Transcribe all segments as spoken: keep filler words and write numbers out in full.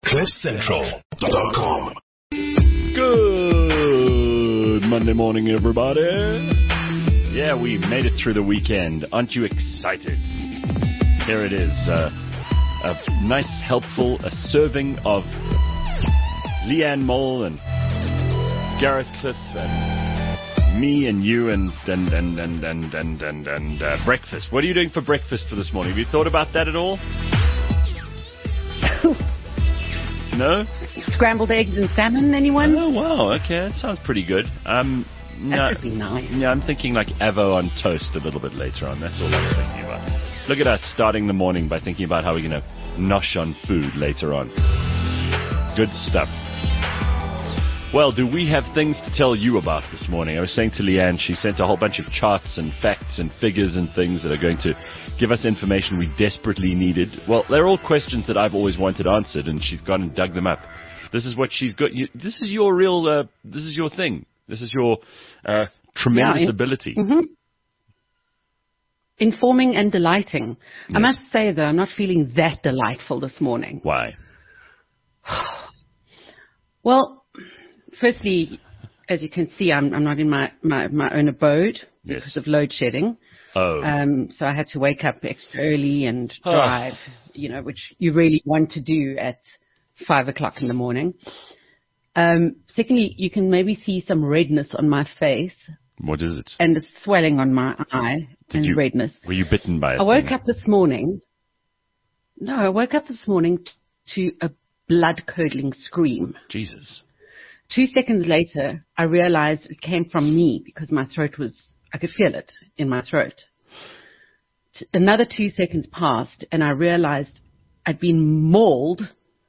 cliff central dot com. Good Monday morning, everybody. Yeah, we made it through the weekend. Aren't you excited? Here it is. Uh, a nice, helpful a serving of Leanne Mole and Gareth Cliff and me and you and and and and and and, and, and uh, breakfast. What are you doing for breakfast for this morning? Have you thought about that at all? No? Scrambled eggs and salmon, anyone? Oh, wow. Okay, that sounds pretty good. Um, no, that would be nice. Yeah, I'm thinking like Avo on toast a little bit later on. That's all I'm thinking about. Look at us starting the morning by thinking about how we're going to nosh on food later on. Good stuff. Well, do we have things to tell you about this morning? I was saying to Leanne, she sent a whole bunch of charts and facts and figures and things that are going to give us information we desperately needed. Well, they're all questions that I've always wanted answered, and she's gone and dug them up. This is what she's got. You, this is your real, uh, this is your thing. This is your uh, tremendous yeah, in, ability. Mm-hmm. Informing and delighting. Yes. I must say, though, I'm not feeling that delightful this morning. Why? Well, firstly, as you can see, I'm, I'm not in my, my, my own abode yes. because of load shedding. Oh. Um, so I had to wake up extra early and drive, oh. you know, which you really want to do at five o'clock in the morning. Um, secondly, you can maybe see some redness on my face. What is it? And a swelling on my eye Did and you, redness. Were you bitten by it? I woke up this morning. No, I woke up this morning to a blood-curdling scream. Jesus. Two seconds later, I realized it came from me because my throat was, I could feel it in my throat. T- another two seconds passed and I realized I'd been mauled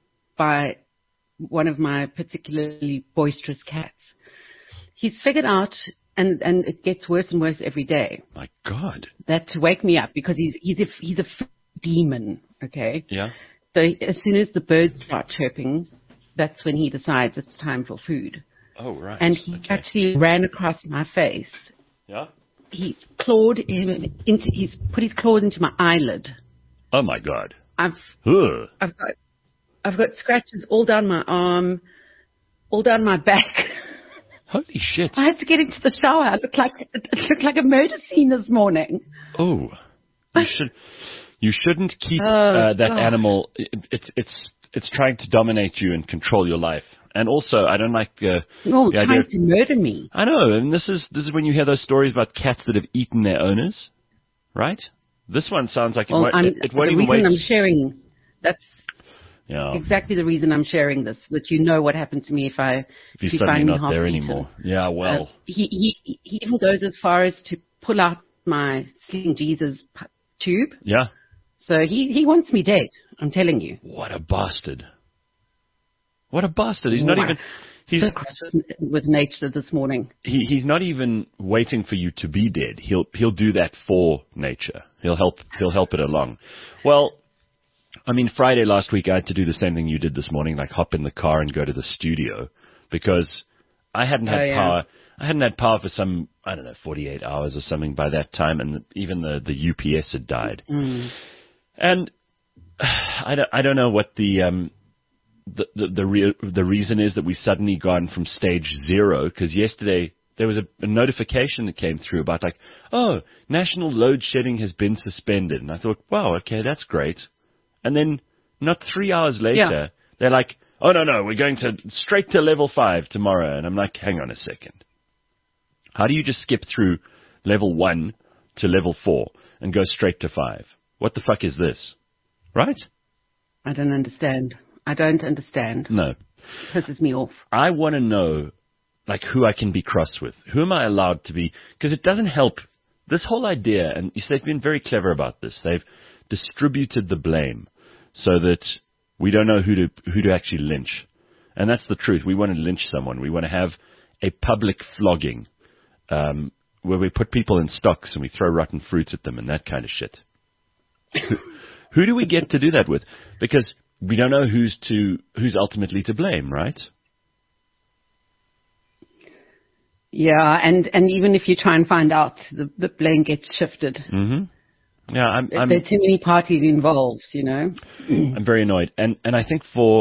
by one of my particularly boisterous cats. He's figured out, and, and it gets worse and worse every day. My God. That to wake me up because he's, he's a, he's a f- demon, okay? Yeah. So as soon as the birds start chirping, that's when he decides it's time for food. Oh, right. And he okay. actually ran across my face. Yeah? He clawed him into, he's put his claws into my eyelid. Oh, my God. I've, Ugh. I've got, I've got scratches all down my arm, all down my back. Holy shit. I had to get into the shower. I looked like, it looked like a murder scene this morning. Oh. You should, you shouldn't keep, oh, uh, that God. animal. It, it's, it's, It's trying to dominate you and control your life. And also, I don't like uh, no, the trying idea. to murder me. I know, and this is this is when you hear those stories about cats that have eaten their owners, right? This one sounds like it well, won't, I'm, it, it won't the even reason wait. I'm sharing, that's yeah. exactly the reason I'm sharing this, that you know what happened to me if I if you're if you suddenly find me not half there eaten. anymore. Yeah, well. Uh, he, he, he even goes as far as to pull out my Sleeping Jesus p- tube. Yeah. So he, he wants me dead, I'm telling you. What a bastard. What a bastard. He's not wow. even... He's, so cross with, with nature this morning. He, he's not even waiting for you to be dead. He'll he'll do that for nature. He'll help he'll help it along. Well, I mean, Friday last week I had to do the same thing you did this morning, like hop in the car and go to the studio because I hadn't had oh, yeah. power. I hadn't had power for some, I don't know, forty-eight hours or something by that time, and even the, the U P S had died. Mm. And I don't, I don't know what the... Um, The the the, re- the reason is that we suddenly gone from stage zero because yesterday there was a, a notification that came through about like, oh, national load shedding has been suspended, and I thought, wow, okay, that's great. And then not three hours later, yeah. they're like, oh no no, we're going to straight to level five tomorrow, and I'm like, hang on a second, how do you just skip through level one to level four and go straight to five? What the fuck is this, right? I don't understand. I don't understand. No. Pisses me off. I want to know, like, who I can be cross with. Who am I allowed to be? Because it doesn't help. This whole idea, and you see, they've been very clever about this. They've distributed the blame so that we don't know who to who to actually lynch. And that's the truth. We want to lynch someone. We want to have a public flogging um, where we put people in stocks and we throw rotten fruits at them and that kind of shit. who, who do we get to do that with? Because we don't know who's to who's ultimately to blame, right? Yeah, and, and even if you try and find out, the, the blame gets shifted. Mm-hmm. Yeah, I'm, I'm. There are too many parties involved, you know. I'm very annoyed, and and I think for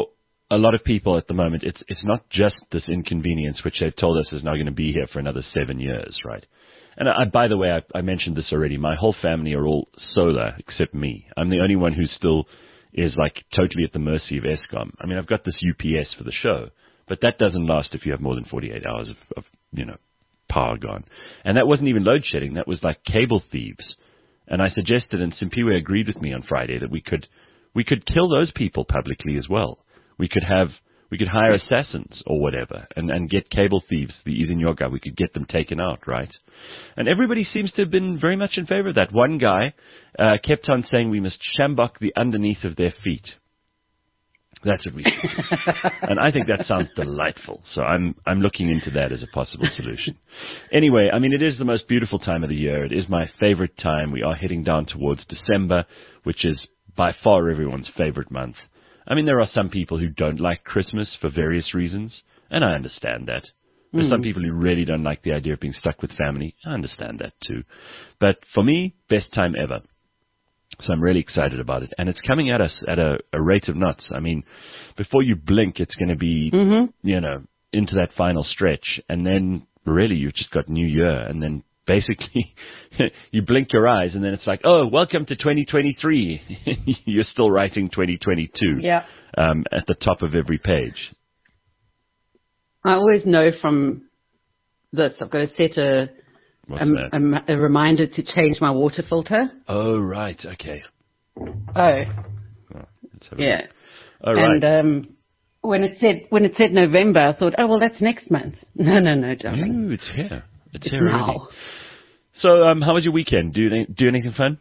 a lot of people at the moment, it's it's not just this inconvenience, which they've told us is now going to be here for another seven years, right? And I, by the way, I, I mentioned this already. My whole family are all solar except me. I'm the only one who still is like totally at the mercy of Eskom. I mean, I've got this U P S for the show, but that doesn't last if you have more than forty-eight hours of, of you know, power gone. And that wasn't even load shedding. That was like cable thieves. And I suggested, and Simpiwe agreed with me on Friday, that we could we could kill those people publicly as well. We could have we could hire assassins or whatever, and, and get cable thieves, the Izinyoga. We could get them taken out, right? And everybody seems to have been very much in favor of that. One guy uh, kept on saying we must shambok the underneath of their feet. That's what we should do. And I think that sounds delightful. So I'm I'm looking into that as a possible solution. Anyway, I mean, it is the most beautiful time of the year. It is my favorite time. We are heading down towards December, which is by far everyone's favorite month. I mean, there are some people who don't like Christmas for various reasons, and I understand that. There's mm. some people who really don't like the idea of being stuck with family. I understand that too. But for me, best time ever. So I'm really excited about it. And it's coming at us at a, a rate of knots. I mean, before you blink, it's going to be, mm-hmm. you know, into that final stretch. And then really you've just got New Year. And then basically you blink your eyes and then it's like, oh, welcome to twenty twenty-three. You're still writing twenty twenty-two yeah. um, at the top of every page. I always know from this, I've got to set a, What's a, that? a, a reminder to change my water filter. Oh, right. Okay. Oh. oh yeah. Oh, right. And um, when it said when it said November, I thought, oh, well, that's next month. No, no, no, darling. No, it's here. It's, it's here now. already. So, um, how was your weekend? Do you do anything fun?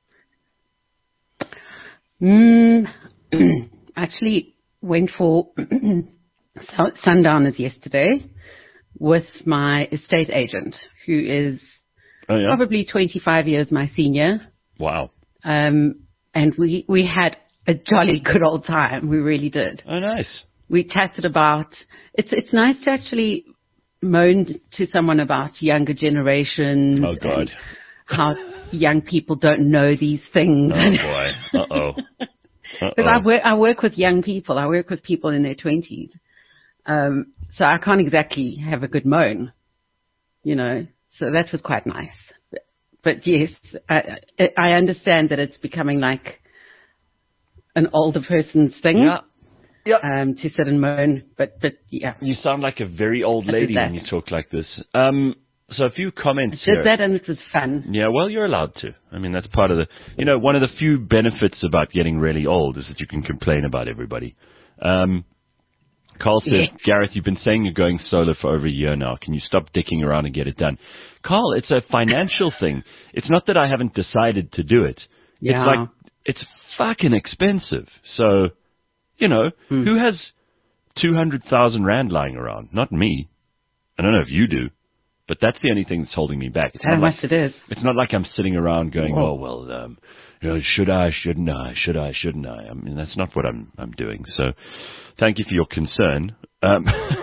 Mm, actually, went for sundowners yesterday with my estate agent, who is oh, yeah? probably twenty-five years my senior. Wow. Um, and we we had a jolly good old time. We really did. Oh, nice. We chatted about. It's it's nice to actually moan to someone about younger generations. Oh, God. And how young people don't know these things. Oh, boy. Uh-oh. Because I work, I work with young people. I work with people in their twenties. Um, so I can't exactly have a good moan, you know. So that was quite nice. But, but yes, I, I understand that it's becoming like an older person's thing. Yeah. Yeah. Um, to sit and moan, but but yeah. You sound like a very old lady when you talk like this. Um, so a few comments I did here. that and it was fun. Yeah, well, you're allowed to. I mean, that's part of the, you know, one of the few benefits about getting really old is that you can complain about everybody. Um, Carl says, yes. Gareth, you've been saying you're going solar for over a year now. Can you stop dicking around and get it done? Carl, it's a financial thing. It's not that I haven't decided to do it. Yeah. It's like, it's fucking expensive. So, you know, hmm. who has two hundred thousand rand lying around? Not me. I don't know if you do, but that's the only thing that's holding me back. It's How not much like, it is. It's not like I'm sitting around going, Whoa. oh, well, um, you know, should I, shouldn't I, should I, shouldn't I? I mean, that's not what I'm I'm doing. So thank you for your concern. Um,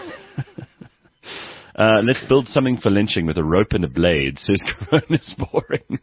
uh, let's build something for lynching with a rope and a blade, says Corona's boring.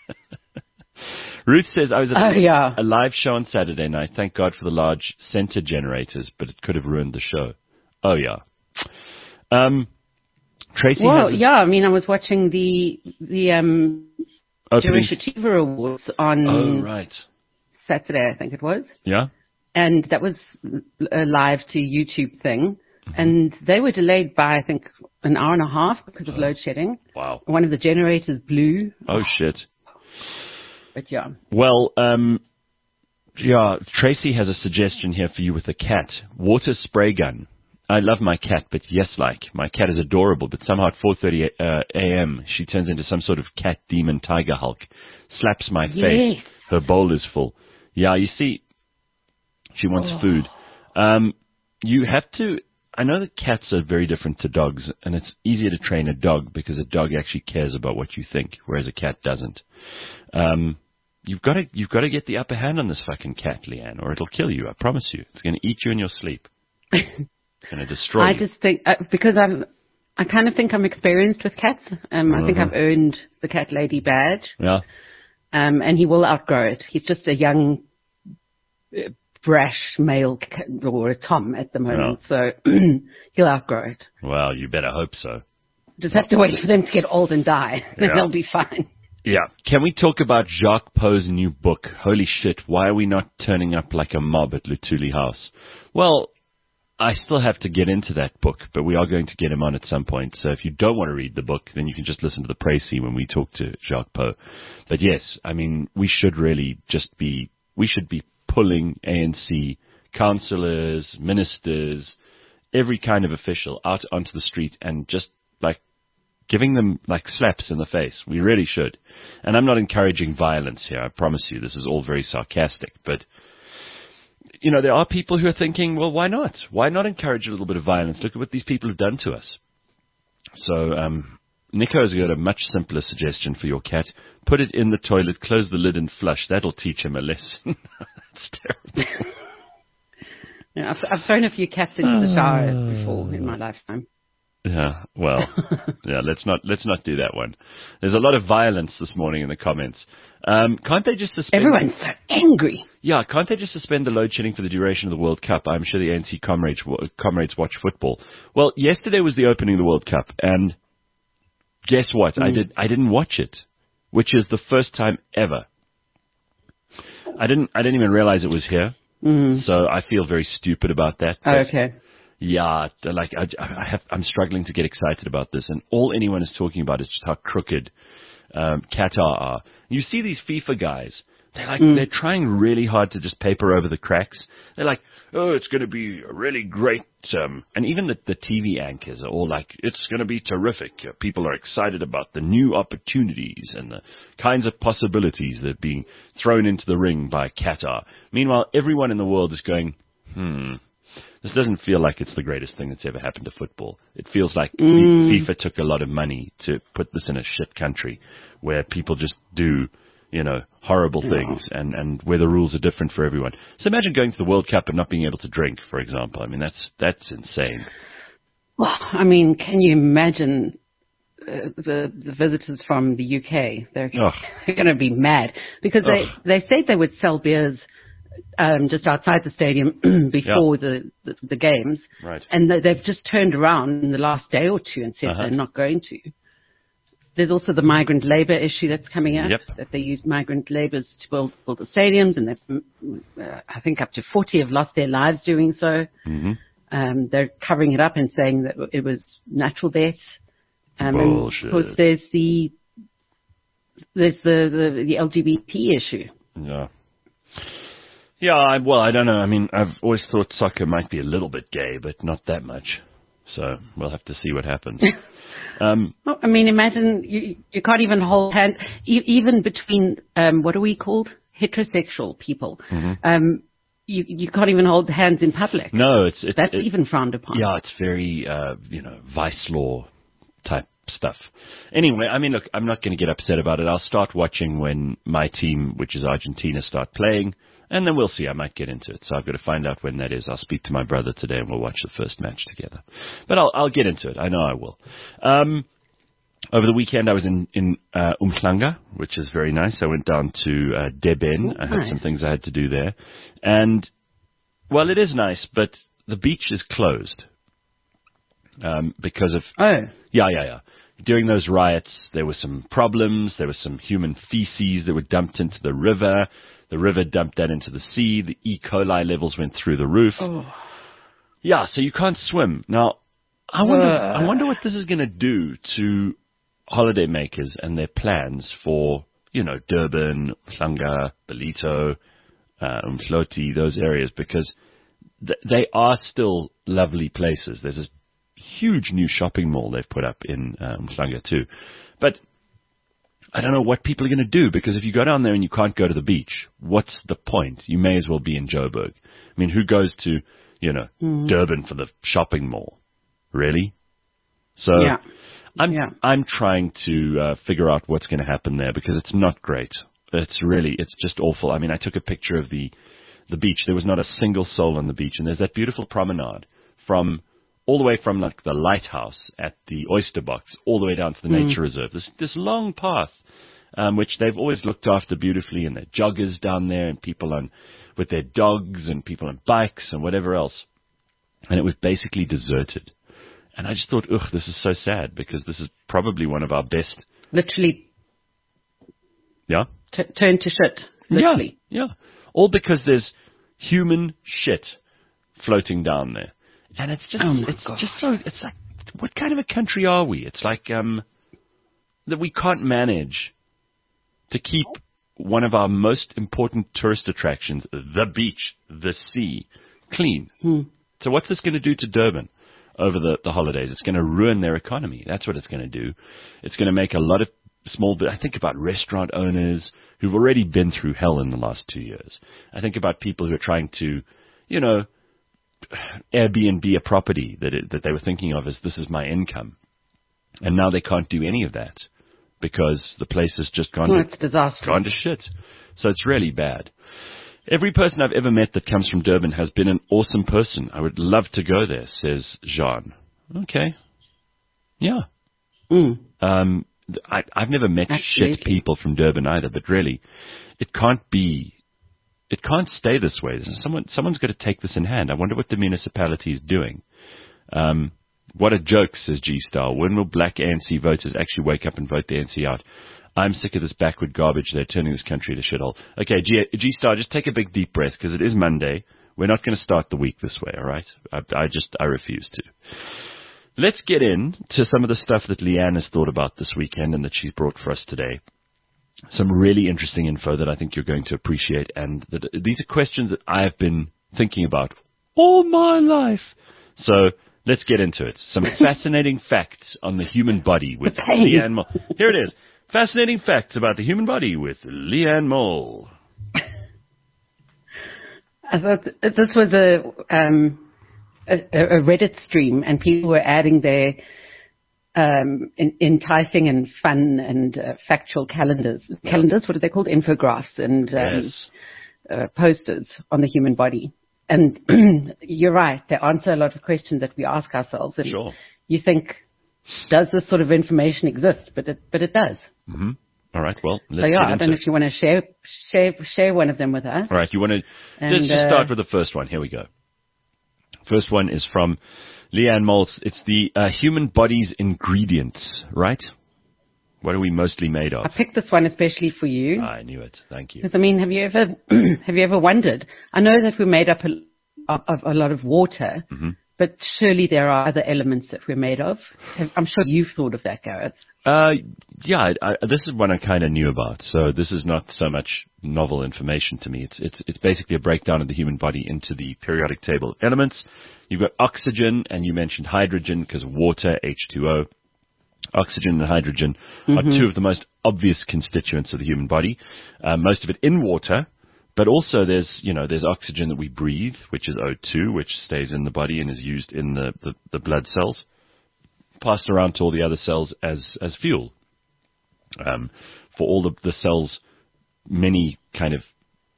Ruth says, I was at uh, yeah. a live show on Saturday night. Thank God for the large center generators, but it could have ruined the show. Oh, yeah. Um, Tracy Well, has a, yeah, I mean, I was watching the the um, Jewish Achiever Awards on oh, right. Saturday, I think it was. Yeah? And that was a live to YouTube thing. Mm-hmm. And they were delayed by, I think, an hour and a half because of oh. load shedding. Wow. One of the generators blew. Oh, shit. But yeah. Well, um, yeah, Tracy has a suggestion here for you with a cat. Water spray gun. I love my cat, but yes, like, my cat is adorable, but somehow at four thirty uh, a.m. she turns into some sort of cat demon tiger Hulk, slaps my yes. face. Her bowl is full. Yeah, you see, she wants oh. food. Um, you have to, I know that cats are very different to dogs, and it's easier to train a dog because a dog actually cares about what you think, whereas a cat doesn't. Um, you've got to, you've got to get the upper hand on this fucking cat, Leanne, or it'll kill you. I promise you. It's going to eat you in your sleep. It's going to destroy I you. just think, uh, because I'm, I kind of think I'm experienced with cats. Um, uh-huh. I think I've earned the cat lady badge. Yeah. Um, and he will outgrow it. He's just a young, uh, brash male c- or a Tom at the moment, so he'll outgrow it. Well, you better hope so. Just have to wait for them to get old and die, then Yeah. they'll be fine. Yeah. Can we talk about Jacques Poe's new book? Holy shit, why are we not turning up like a mob at Luthuli House? Well, I still have to get into that book, but we are going to get him on at some point. So if you don't want to read the book, then you can just listen to the précis when we talk to Jacques Poe. But yes, I mean, we should really just be, we should be pulling A N C councillors, ministers, every kind of official out onto the street and just like giving them like slaps in the face. We really should. And I'm not encouraging violence here. I promise you, this is all very sarcastic, but you know, there are people who are thinking, well, why not? Why not encourage a little bit of violence? Look at what these people have done to us. So, um, Nico's got a much simpler suggestion for your cat. Put it in the toilet, close the lid and flush. That'll teach him a lesson. It's terrible. Yeah, I've, I've thrown a few cats into the shower before in my lifetime. Yeah, well, yeah, let's not, let's not do that one. There's a lot of violence this morning in the comments. Um, can't they just suspend... Everyone's so angry. Yeah, can't they just suspend the load shedding for the duration of the World Cup? I'm sure the A N C comrades, comrades watch football. Well, yesterday was the opening of the World Cup, and guess what? Mm. I did, I didn't watch it, which is the first time ever. I didn't, I didn't even realize it was here. Mm. So I feel very stupid about that. Oh, okay. Yeah, like I, I have, I'm struggling to get excited about this, and all anyone is talking about is just how crooked um, Qatar are. You see these FIFA guys; they're like mm. they're trying really hard to just paper over the cracks. They're like, "Oh, it's going to be a really great," um, and even the, the T V anchors are all like, "It's going to be terrific." People are excited about the new opportunities and the kinds of possibilities that are being thrown into the ring by Qatar. Meanwhile, everyone in the world is going, "Hmm." This doesn't feel like it's the greatest thing that's ever happened to football. It feels like mm. FIFA took a lot of money to put this in a shit country where people just do, you know, horrible yeah. things and, and where the rules are different for everyone. So imagine going to the World Cup and not being able to drink, for example. I mean, that's that's insane. Well, I mean, can you imagine uh, the the visitors from the U K? They're, they're going to be mad because they, they said they would sell beers Um, just outside the stadium before yeah. the, the, the games. Right. And they, they've just turned around in the last day or two and said uh-huh. they're not going to. There's also the migrant labor issue that's coming up, yep. that they use migrant laborers to build, build the stadiums, and that uh, I think up to forty have lost their lives doing so. Mm-hmm. Um, they're covering it up and saying that it was natural deaths. Um, Bullshit. And of course, there's the, there's the, the, the L G B T issue. Yeah. Yeah, I, well, I don't know. I mean, I've always thought soccer might be a little bit gay, but not that much. So we'll have to see what happens. um, well, I mean, imagine you, you can't even hold hands, e- even between, um, what are we called? Heterosexual people. Mm-hmm. Um, you, you can't even hold hands in public. No, it's... it's That's it, even frowned upon. Yeah, it's very, uh, you know, vice law type stuff. Anyway, I mean, look, I'm not going to get upset about it. I'll start watching when my team, which is Argentina, start playing. And then we'll see. I might get into it. So I've got to find out when that is. I'll speak to my brother today and we'll watch the first match together. But I'll, I'll get into it. I know I will. Um, over the weekend I was in, in, uh, Umhlanga, which is very nice. I went down to, uh, Deben. Oh, I had nice. some things I had to do there. And, well, it is nice, but the beach is closed. Um, because of... Oh. Yeah, yeah, yeah. During those riots, there were some problems. There was some human feces that were dumped into the river. The river dumped that into the sea. The E. coli levels went through the roof. Oh. Yeah, so you can't swim. Now, I wonder, uh. I wonder what this is going to do to holidaymakers and their plans for, you know, Durban, Umhlanga, Ballito, uh, Umhloti, those areas, because th- they are still lovely places. There's this huge new shopping mall they've put up in uh, Umhlanga too. But I don't know what people are going to do, because if you go down there and you can't go to the beach, what's the point? You may as well be in Joburg. I mean, who goes to, you know, mm. Durban for the shopping mall? Really? So yeah. I'm yeah. I'm trying to uh, figure out what's going to happen there, because it's not great. It's really, it's just awful. I mean, I took a picture of the the beach. There was not a single soul on the beach, and there's that beautiful promenade from all the way from like the lighthouse at the Oyster Box all the way down to the mm. nature reserve. This this long path, um, which they've always looked after beautifully, and there are joggers down there and people on with their dogs and people on bikes and whatever else. And it was basically deserted. And I just thought, ugh, this is so sad because this is probably one of our best. Literally. Yeah? T- turn to shit. Literally. Yeah, yeah. All because there's human shit floating down there. And it's just, oh it's God. just so, it's like, what kind of a country are we? It's like, um, that we can't manage to keep one of our most important tourist attractions, the beach, the sea, clean. Hmm. So what's this going to do to Durban over the, the holidays? It's going to ruin their economy. That's what it's going to do. It's going to make a lot of small, I think about restaurant owners who've already been through hell in the last two years. I think about people who are trying to, you know, Airbnb a property that it, that they were thinking of as this is my income. And now they can't do any of that because the place has just gone, well, to, it's disastrous. gone to shit. So it's really bad. Every person I've ever met that comes from Durban has been an awesome person. I would love to go there, says Jean. Okay. Yeah. Mm. Um, I, I've never met Absolutely. shit people from Durban either, but really, it can't be, it can't stay this way. Someone, someone's got to take this in hand. I wonder what the municipality is doing. Um, what a joke, says G-Star. When will black A N C voters actually wake up and vote the A N C out? I'm sick of this backward garbage. They're turning this country to shithole. Okay, G- G-Star, just take a big deep breath because it is Monday. We're not going to start the week this way, all right? I, I just, I refuse to. Let's get in to some of the stuff that Leanne has thought about this weekend and that she's brought for us today. Some really interesting info that I think you're going to appreciate. And that, these are questions that I have been thinking about all my life. So let's get into it. Some fascinating facts on the human body with Leanne Mole. Here it is. Fascinating facts about the human body with Leanne Mole. I thought this was a, um, a, a Reddit stream, and people were adding their um, in, enticing and fun and uh, factual calendars. Calendars, what are they called? Infographics and um, Yes. uh, posters on the human body. And you're right, they answer a lot of questions that we ask ourselves. And Sure. you think, does this sort of information exist? But it, but it does. Mm-hmm. All right, well, let's so yeah, get I into don't know it. if you want to share, share, share one of them with us. All right, you want to, And, let's just uh, start with the first one. Here we go. First one is from Leanne Moltz. It's the uh, human body's ingredients, right? What are we mostly made of? I picked this one especially for you. I knew it. Thank you. Because I mean, have you ever have you ever wondered? I know that we're made up a, of, of a lot of water, Mm-hmm. but surely there are other elements that we're made of. I'm sure you've thought of that, Gareth. Uh, yeah, I, I, this is one I kind of knew about. So this is not so much novel information to me. It's it's it's basically a breakdown of the human body into the periodic table of elements. You've got oxygen, and you mentioned hydrogen because water, H two O. Oxygen and hydrogen are two of the most obvious constituents of the human body. Uh, most of it in water, but also there's, you know, there's oxygen that we breathe, which is O two, which stays in the body and is used in the, the, the blood cells, passed around to all the other cells as, as fuel. Um, for all the, the cells, many kind of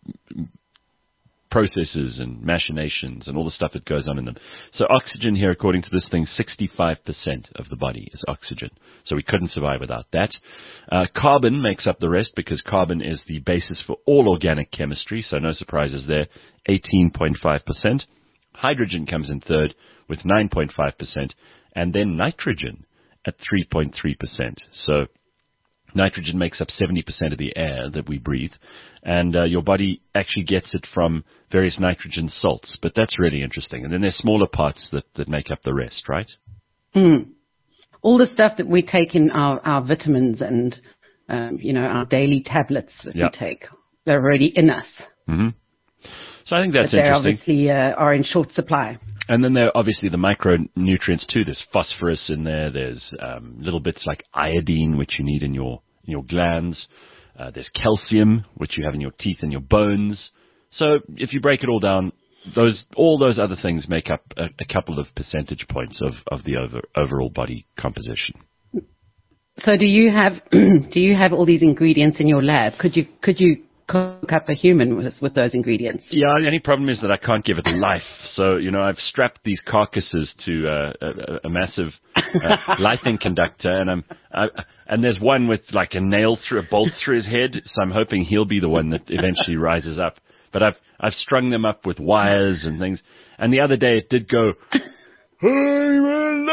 processes and machinations and all the stuff that goes on in them. So oxygen here, according to this thing, sixty-five percent of the body is oxygen. So we couldn't survive without that. Uh, carbon makes up the rest because carbon is the basis for all organic chemistry, so no surprises there, eighteen point five percent. Hydrogen comes in third with nine point five percent, and then nitrogen at three point three percent. So nitrogen makes up seventy percent of the air that we breathe, and uh, your body actually gets it from various nitrogen salts, but that's really interesting. And then there's smaller parts that, that make up the rest, right? Mm. All the stuff that we take in our, our vitamins and, um, you know, our daily tablets that Yep. we take, they're already in us. Mm-hmm. So I think that's but they interesting. obviously uh, are in short supply. And then there are obviously the micronutrients too. There's phosphorus in there. There's um, little bits like iodine, which you need in your in your glands. Uh, there's calcium, which you have in your teeth and your bones. So if you break it all down, those all those other things make up a, a couple of percentage points of, of the over, overall body composition. So do you have do you have all these ingredients in your lab? Could you could you cook up a human with with those ingredients? Yeah, the only problem is that I can't give it life. So, you know, I've strapped these carcasses to uh, a, a massive uh, lightning conductor, and I'm, I, and there's one with like a nail through, a bolt through his head, so I'm hoping he'll be the one that eventually rises up. But I've I've strung them up with wires and things. And the other day it did go, I'm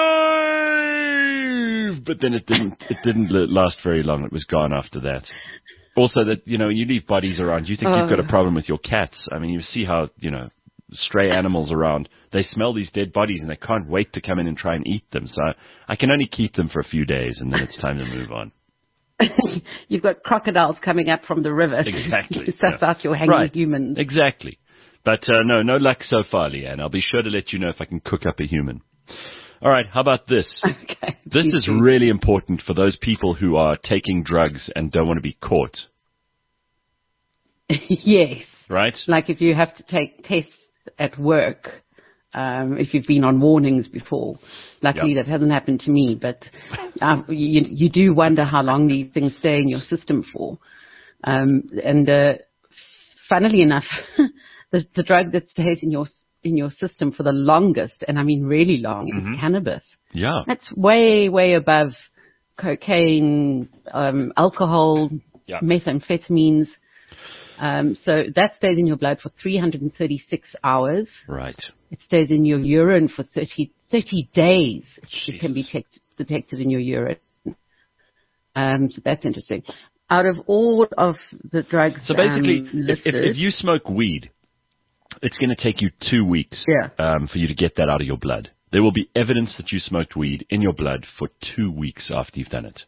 alive! But then it didn't it didn't last very long. It was gone after that. Also, that, you know, you leave bodies around. You think Oh. you've got a problem with your cats. I mean, you see how, you know, stray animals around, they smell these dead bodies and they can't wait to come in and try and eat them. So I can only keep them for a few days and then it's time to move on. You've got crocodiles coming up from the river Exactly. to suss Yeah. out your hanging Right. humans. Exactly. But uh, no, no luck so far, Leanne. I'll be sure to let you know if I can cook up a human. All right, how about this? Okay. This You is too. really important for those people who are taking drugs and don't want to be caught, Yes. right? Like if you have to take tests at work, um, if you've been on warnings before. Luckily, Yep. that hasn't happened to me, but um, you, you do wonder how long these things stay in your system for. Um, and uh, funnily enough, the, the drug that stays in your in your system for the longest, and I mean really long, Mm-hmm. is cannabis. Yeah. That's way, way above cocaine, um, alcohol, Yeah. methamphetamines. Um, so that stays in your blood for three hundred thirty-six hours. Right. It stays in your urine for thirty, thirty days. It can be Jesus. tect- detected in your urine. Um, so that's interesting. Out of all of the drugs So basically, um, if, listed, if, if you smoke weed, it's going to take you two weeks Yeah. um, for you to get that out of your blood. There will be evidence that you smoked weed in your blood for two weeks after you've done it.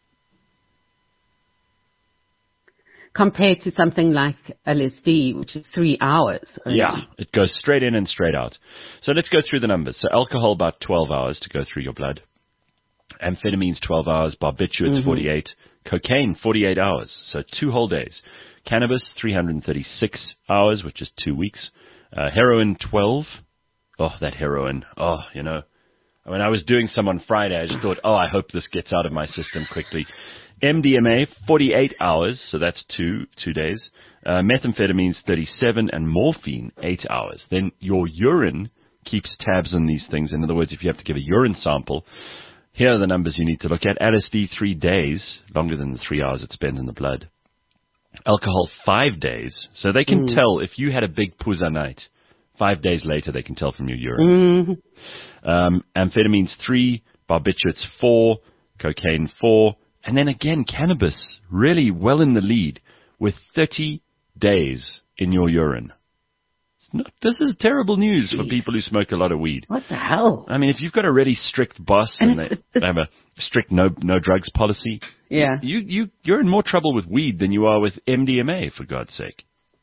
compared to something like L S D, which is three hours. only. Yeah, it goes straight in and straight out. So let's go through the numbers. So alcohol, about twelve hours to go through your blood. Amphetamines, twelve hours. Barbiturates, Mm-hmm. forty-eight. Cocaine, forty-eight hours. So two whole days. Cannabis, three hundred thirty-six hours, which is two weeks. Uh, heroin, twelve. Oh, that heroin. Oh, you know. When I was doing some on Friday, I just thought, oh, I hope this gets out of my system quickly. M D M A, forty-eight hours, so that's two, two days. Uh, methamphetamines, thirty-seven, and morphine, eight hours. Then your urine keeps tabs on these things. In other words, if you have to give a urine sample, here are the numbers you need to look at. L S D, three days, longer than the three hours it spends in the blood. Alcohol, five days. So they can tell if you had a big puza night. Five days later, they can tell from your urine. Um, amphetamines, three. Barbiturates, four. Cocaine, four. And then again, cannabis, really well in the lead with thirty days in your urine. It's not, this is terrible news for Jeez. people who smoke a lot of weed. What the hell? I mean, if you've got a really strict boss and, And they, it's- they have a strict no no drugs policy, Yeah. you you you're in more trouble with weed than you are with M D M A, for God's sake.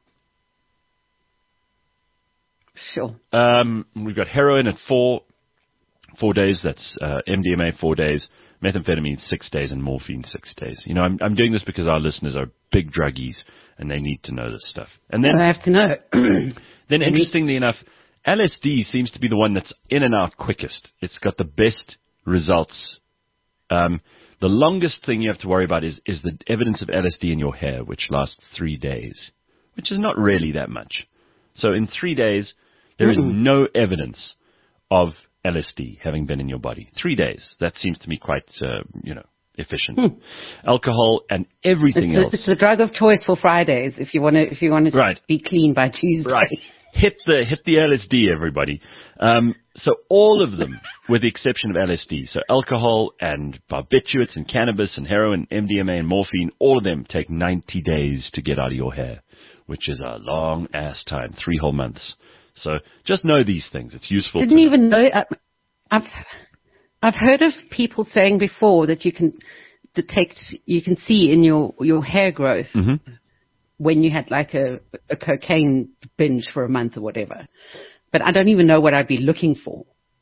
Sure. Um, we've got heroin at four four days. That's uh, M D M A four days, methamphetamine six days, and morphine six days. You know, I'm I'm doing this because our listeners are big druggies and they need to know this stuff. And then I have to know. Then, interestingly enough, L S D seems to be the one that's in and out quickest. It's got the best results. Um, the longest thing you have to worry about is, is the evidence of L S D in your hair, which lasts three days, which is not really that much. So in three days, there is no evidence of L S D having been in your body. Three days. That seems to me quite, uh, you know, efficient. Alcohol and everything It's, else. a, it's the drug of choice for Fridays if you want to if you want to Right. be clean by Tuesday. Right. Hit the hit the L S D, everybody. Um, so all of them, with the exception of L S D, so alcohol and barbiturates and cannabis and heroin, M D M A and morphine, all of them take ninety days to get out of your hair, which is a long ass time, three whole months. So just know these things. It's useful. Didn't to know. even know. I- I've I've heard of people saying before that you can detect, you can see in your your hair growth Mm-hmm. when you had like a a cocaine binge for a month or whatever. But I don't even know what I'd be looking for.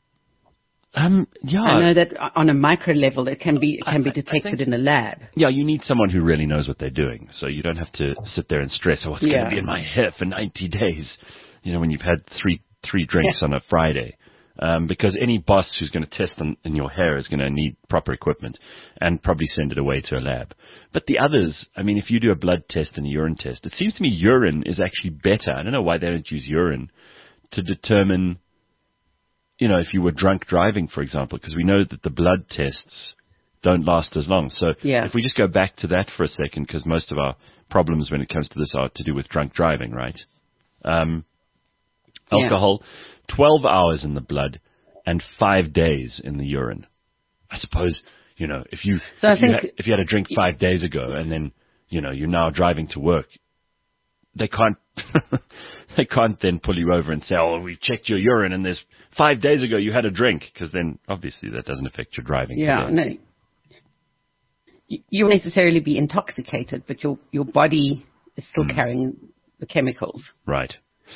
Um, yeah. I know that on a micro level it can be it can I- be I- I detected think- in a lab. Yeah, you need someone who really knows what they're doing. So you don't have to sit there and stress, oh, what's going Yeah. to be in my hair for ninety days? You know, when you've had three three drinks on a Friday. Um, because any boss who's going to test in, in your hair is going to need proper equipment and probably send it away to a lab. But the others, I mean, if you do a blood test and a urine test, it seems to me urine is actually better. I don't know why they don't use urine to determine, you know, if you were drunk driving, for example, because we know that the blood tests don't last as long. So Yeah. if we just go back to that for a second, because most of our problems when it comes to this are to do with drunk driving, right? Um, Yeah. alcohol, twelve hours in the blood, and five days in the urine. I suppose, you know, if you, So I if, you think- ha- if you had a drink five days ago and then, you know, you're now driving to work, they can't, they can't then pull you over and say, oh, we've checked your urine and there's five days ago you had a drink, because then obviously that doesn't affect your driving. Yeah, today. no. You you won't necessarily be intoxicated, but your, your body is still carrying the chemicals. Right.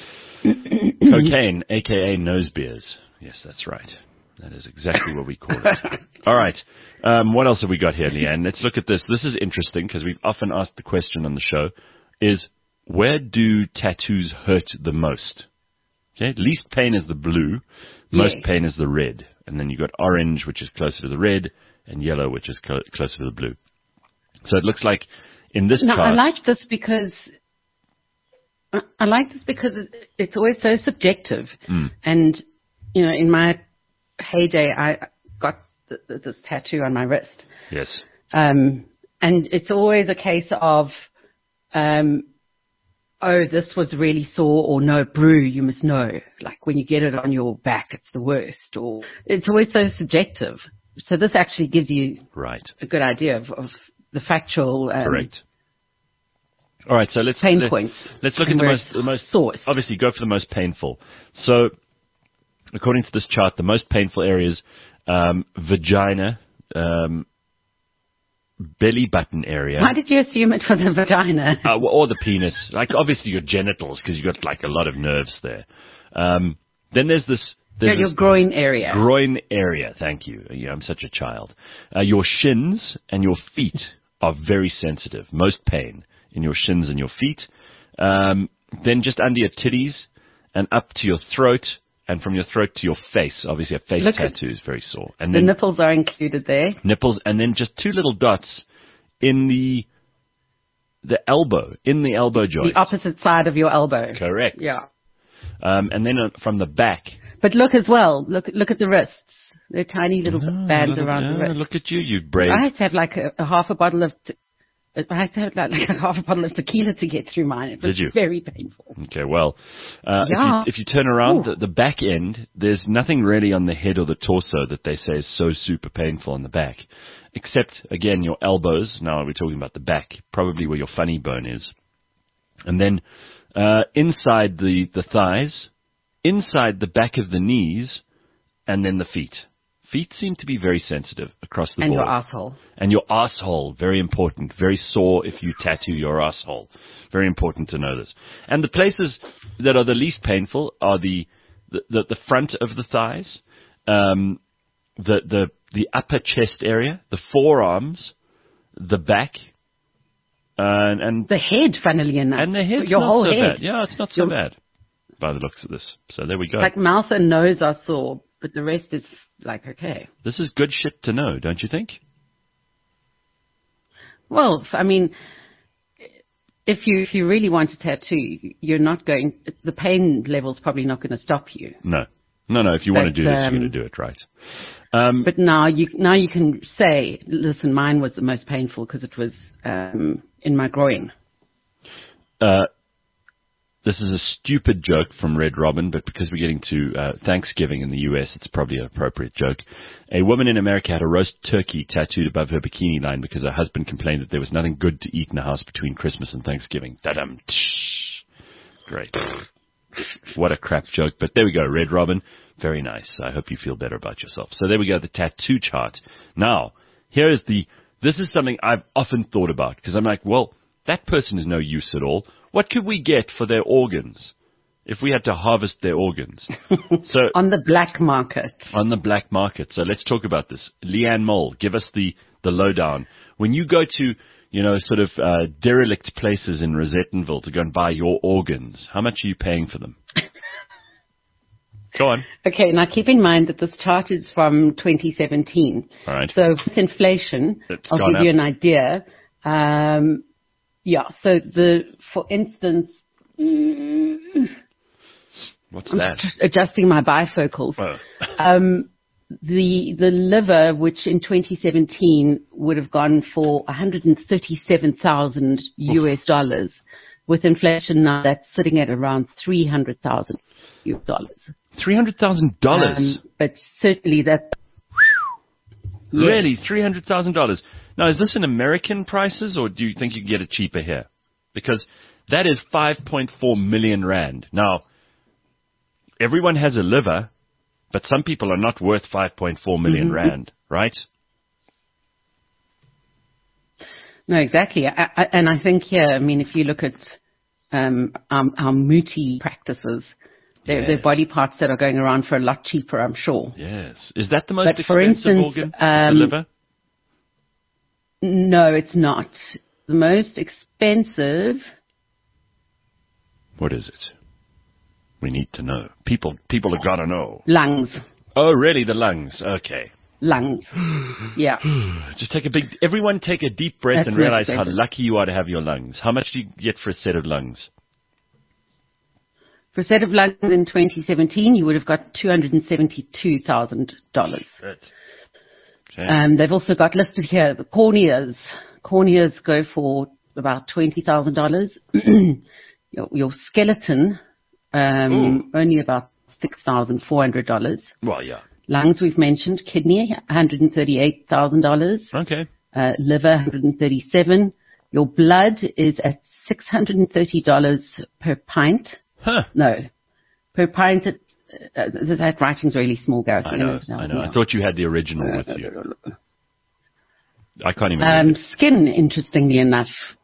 Cocaine, a k a nose beers. Yes, that's right. That is exactly what we call it. All right. Um, what else have we got here, Leanne? Let's look at this. This is interesting because we've often asked the question on the show is, where do tattoos hurt the most? Okay. Least pain is the blue. Most Yes. pain is the red. And then you've got orange, which is closer to the red, and yellow, which is clo- closer to the blue. So it looks like in this No, chart. I like this because I I like this because it- it's always so subjective. Mm. And you know, in my heyday, I got th- th- this tattoo on my wrist, Yes. um, and it's always a case of, um, oh, this was really sore, or no, brew, you must know. Like when you get it on your back, it's the worst, or it's always so subjective. So this actually gives you Right. a good idea of, of the factual um, Correct. All right, so let's pain let, points. Let's look at and the where most it's the most sourced. obviously go for the most painful. So, according to this chart, the most painful areas: um, vagina, um, belly button area, Why did you assume it was a vagina? uh, or the penis. Like obviously your genitals, because you've got like a lot of nerves there. Um, then there's this. Your, There's your this groin area. groin area. Thank you. Yeah, I'm such a child. Uh, your shins and your feet are very sensitive. Most pain in your shins and your feet. Um, then just under your titties and up to your throat, and from your throat to your face. Obviously, a face Look at- tattoo is very sore. And the then nipples are included there. nipples, and then just two little dots in the the elbow, in the elbow joint. The opposite side of your elbow. Correct. Yeah. Um, and then uh, from the back. But look as well. Look look at the wrists. They're tiny little Oh, bands little- around the yeah, wrist. Look at you, you brave. I had to have like a, a half a bottle of. T- I had to have like, like a half a bottle of tequila to get through mine. It was Did you? very painful. Okay, well, uh, Yeah. if, you, if you turn around, Ooh. the, the back end, there's nothing really on the head or the torso that they say is so super painful on the back. Except, again, your elbows. Now we're talking about the back, probably where your funny bone is. And then uh, inside the, the thighs, inside the back of the knees, and then the feet. Feet seem to be very sensitive across the And board. your asshole. And your asshole, very important. Very sore if you tattoo your asshole. Very important to know this. And the places that are the least painful are the the, the, the front of the thighs, um, the, the, the upper chest area, the forearms, the back, and, and, The head, funnily enough. and the head's Your not whole so head. bad. Yeah, it's not so Your- bad by the looks of this. So there we go. Like mouth and nose are sore, but the rest is like okay. This is good shit to know, don't you think? Well, f- I mean, if you if you really want a tattoo, you're not going. The pain level's probably not going to stop you. No. No, no. If you want to But, do this, you're um, going to do it right. Um, But now you now you can say, listen, mine was the most painful because it was um, in my groin. Uh, this is a stupid joke from Red Robin, but because we're getting to uh, Thanksgiving in the U S, it's probably an appropriate joke. A woman in America had a roast turkey tattooed above her bikini line because her husband complained that there was nothing good to eat in the house between Christmas and Thanksgiving. Da-dum. Tsh. Great. What a crap joke. But there we go, Red Robin. Very nice. I hope you feel better about yourself. So there we go, the tattoo chart. Now, here is the, this is something I've often thought about because I'm like, well, that person is no use at all. What could we get for their organs if we had to harvest their organs? So On the black market. on the black market. So let's talk about this. Leanne Mole, give us the, the lowdown. When you go to, you know, sort of uh, derelict places in Rosettenville to go and buy your organs, how much are you paying for them? Go on. Okay, now keep in mind that this chart is from twenty seventeen. All right. So with inflation, It's I'll gone give you up. an idea. Um, yeah, so the, for instance, mm, What's I'm that? just adjusting my bifocals. Oh. Um, the the liver, which in twenty seventeen would have gone for one hundred thirty-seven thousand U S dollars, with inflation now, that's sitting at around three hundred thousand U S dollars. three hundred thousand dollars? Um, but certainly that... Really? three hundred thousand dollars? Now, is this in American prices, or do you think you can get it cheaper here? Because that is five point four million rand. Now, everyone has a liver, but some people are not worth five point four million mm-hmm. rand, right? No, exactly. I, I, and I think here, I mean, if you look at um, our, our Muti practices, they're, yes. they're body parts that are going around for a lot cheaper, I'm sure. Yes. Is that the most but expensive for instance, organ, um, the liver? No, it's not. The most expensive... What is it? We need to know. People people have got to know. Lungs. Oh, really? The lungs. Okay. Lungs. Yeah. Just take a big... Everyone take a deep breath That's and realize how lucky you are to have your lungs. How much do you get for a set of lungs? For a set of lungs in twenty seventeen, you would have got two hundred seventy-two thousand dollars. Okay. Um, they've also got listed here the corneas. Corneas go for about twenty thousand dollars. your, your skeleton, um, only about six thousand four hundred dollars. Well, yeah. Lungs, we've mentioned. Kidney, one hundred thirty-eight thousand dollars. Okay. Uh, liver, one hundred thirty-seven dollars. Your blood is at six hundred thirty dollars per pint. Huh. No. Per pint, it, uh, that writing's really small, Gareth. I know, I know. I thought you had the original with you. I can't even um, read it. Skin, interestingly enough,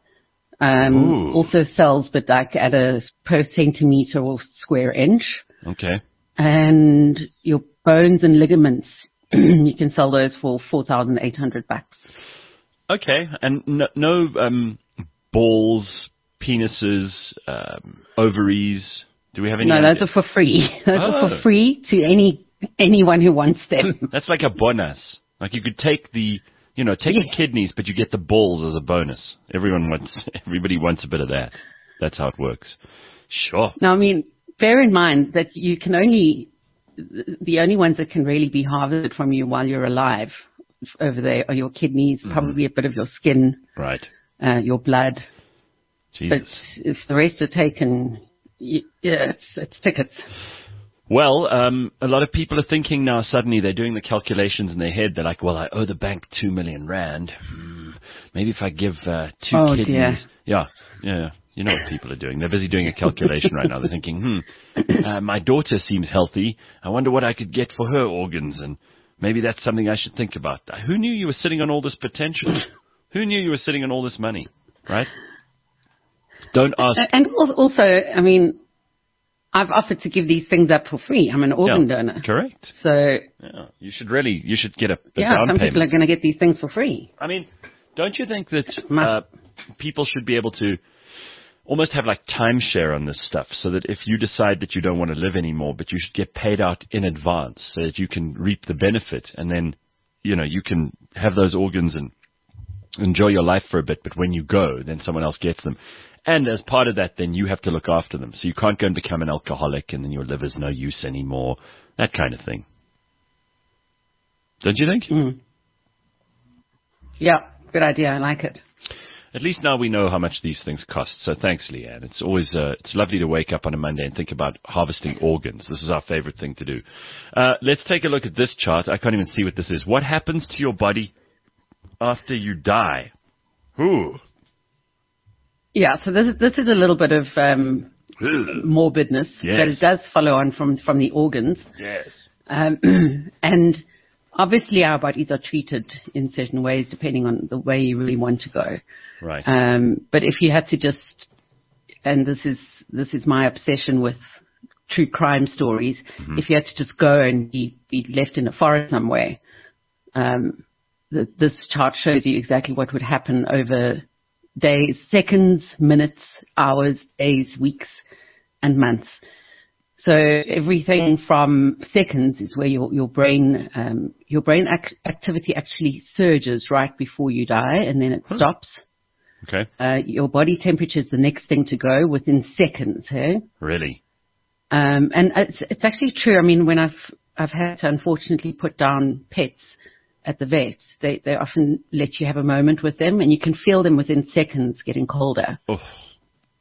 um, also sells, but like at a per centimeter or square inch. Okay. And your bones and ligaments, you can sell those for four thousand eight hundred bucks. Okay. And no, no um, balls, penises, um, ovaries. Do we have any? No, idea? those are for free. Those oh. are for free to any anyone who wants them. That's like a bonus. Like you could take the, you know, take yes. the kidneys, but you get the balls as a bonus. Everyone wants, everybody wants a bit of that. That's how it works. Sure. Now, I mean, bear in mind that you can only, the only ones that can really be harvested from you while you're alive over there are your kidneys, mm-hmm. probably a bit of your skin, right? Uh, your blood. Jesus. But if the rest are taken, yeah, it's, it's tickets. Well, um, a lot of people are thinking now suddenly they're doing the calculations in their head. They're like, well, I owe the bank two million rand. Hmm, maybe if I give uh, two oh, kidneys. Dear. Yeah, yeah. You know what people are doing. They're busy doing a calculation right now. They're thinking, hmm, uh, my daughter seems healthy. I wonder what I could get for her organs. And maybe that's something I should think about. Who knew you were sitting on all this potential? Who knew you were sitting on all this money, right? Don't ask. And also, I mean, I've offered to give these things up for free. I'm an organ yeah, donor. Correct. So yeah, you should really, you should get a, a yeah, down some payment. people are going to get these things for free. I mean, don't you think that uh, people should be able to almost have like timeshare on this stuff, so that if you decide that you don't want to live anymore, but you should get paid out in advance so that you can reap the benefit, and then, you know, you can have those organs and enjoy your life for a bit, but when you go, then someone else gets them. And as part of that, then you have to look after them. So you can't go and become an alcoholic and then your liver's no use anymore. That kind of thing. Don't you think? Mm. Yeah, good idea. I like it. At least now we know how much these things cost. So thanks, Leanne. It's always uh, it's lovely to wake up on a Monday and think about harvesting organs. This is our favorite thing to do. Uh, let's take a look at this chart. I can't even see what this is. What happens to your body after you die? Ooh. Yeah, so this is, this is a little bit of um, morbidness, yes. but it does follow on from, from the organs. Yes. Um, and obviously our bodies are treated in certain ways depending on the way you really want to go. Right. Um, but if you had to just, and this is this is my obsession with true crime stories, mm-hmm. if you had to just go and be, be left in a forest somewhere, um, the, this chart shows you exactly what would happen over days, seconds, minutes, hours, days, weeks, and months. So everything from seconds is where your your brain um, your brain act- activity actually surges right before you die, and then it huh. stops. Okay. Uh, your body temperature is the next thing to go within seconds. Hey. Really? Um, and it's it's actually true. I mean, when I've I've had to unfortunately put down pets at the vet, they, they often let you have a moment with them, and you can feel them within seconds getting colder. Oh,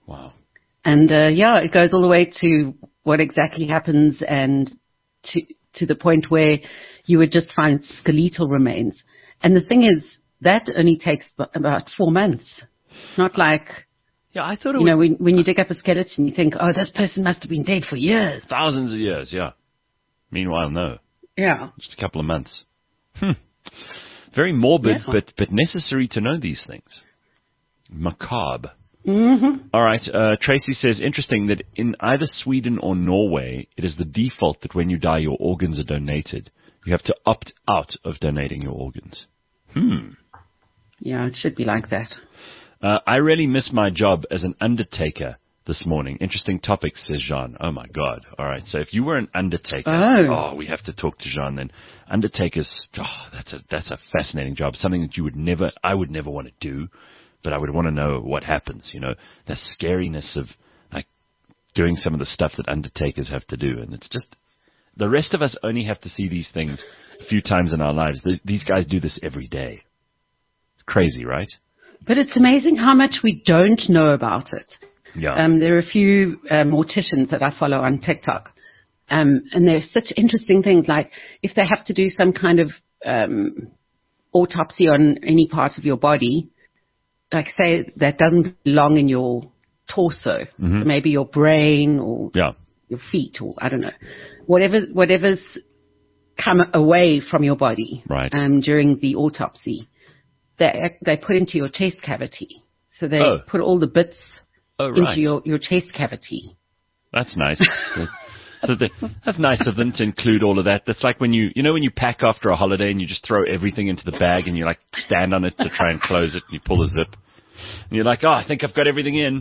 Wow. And uh, yeah, it goes all the way to what exactly happens, and to to the point where you would just find skeletal remains. And the thing is, that only takes about four months. It's not like, yeah, I thought it you would, know, when, when you dig up a skeleton, you think, oh, this person must have been dead for years. thousands of years, yeah. Meanwhile, no. Yeah. Just a couple of months. Hmm. Very morbid, Yeah. but but necessary to know these things. Macabre. Mm-hmm. All right. Uh, Tracy says, interesting that in either Sweden or Norway, it is the default that when you die, your organs are donated. You have to opt out of donating your organs. Hmm. Yeah, it should be like that. Uh, I really miss my job as an undertaker this morning. Interesting topic, says Jean. Oh, my God. All right. So if you were an undertaker, Oh. oh we have to talk to Jean then. Undertakers, oh, that's a that's a fascinating job. Something that you would never, I would never want to do, but I would want to know what happens. You know, the scariness of like doing some of the stuff that undertakers have to do. And it's just, the rest of us only have to see these things a few times in our lives. These, these guys do this every day. It's crazy, right? But it's amazing how much we don't know about it. Yeah. Um, there are a few uh, morticians that I follow on TikTok. Um, and there's such interesting things, like if they have to do some kind of um, autopsy on any part of your body, like say that doesn't belong in your torso, Mm-hmm. so maybe your brain or Yeah. your feet, or I don't know, whatever, whatever's come away from your body Right. um, during the autopsy, they they put into your chest cavity. So they Oh. put all the bits Oh, into right. your, your chest cavity. That's nice. So- so the, that's nice of them to include all of that. That's like when you, you know, when you pack after a holiday and you just throw everything into the bag and you like stand on it to try and close it and you pull a zip and you're like, oh, I think I've got everything in.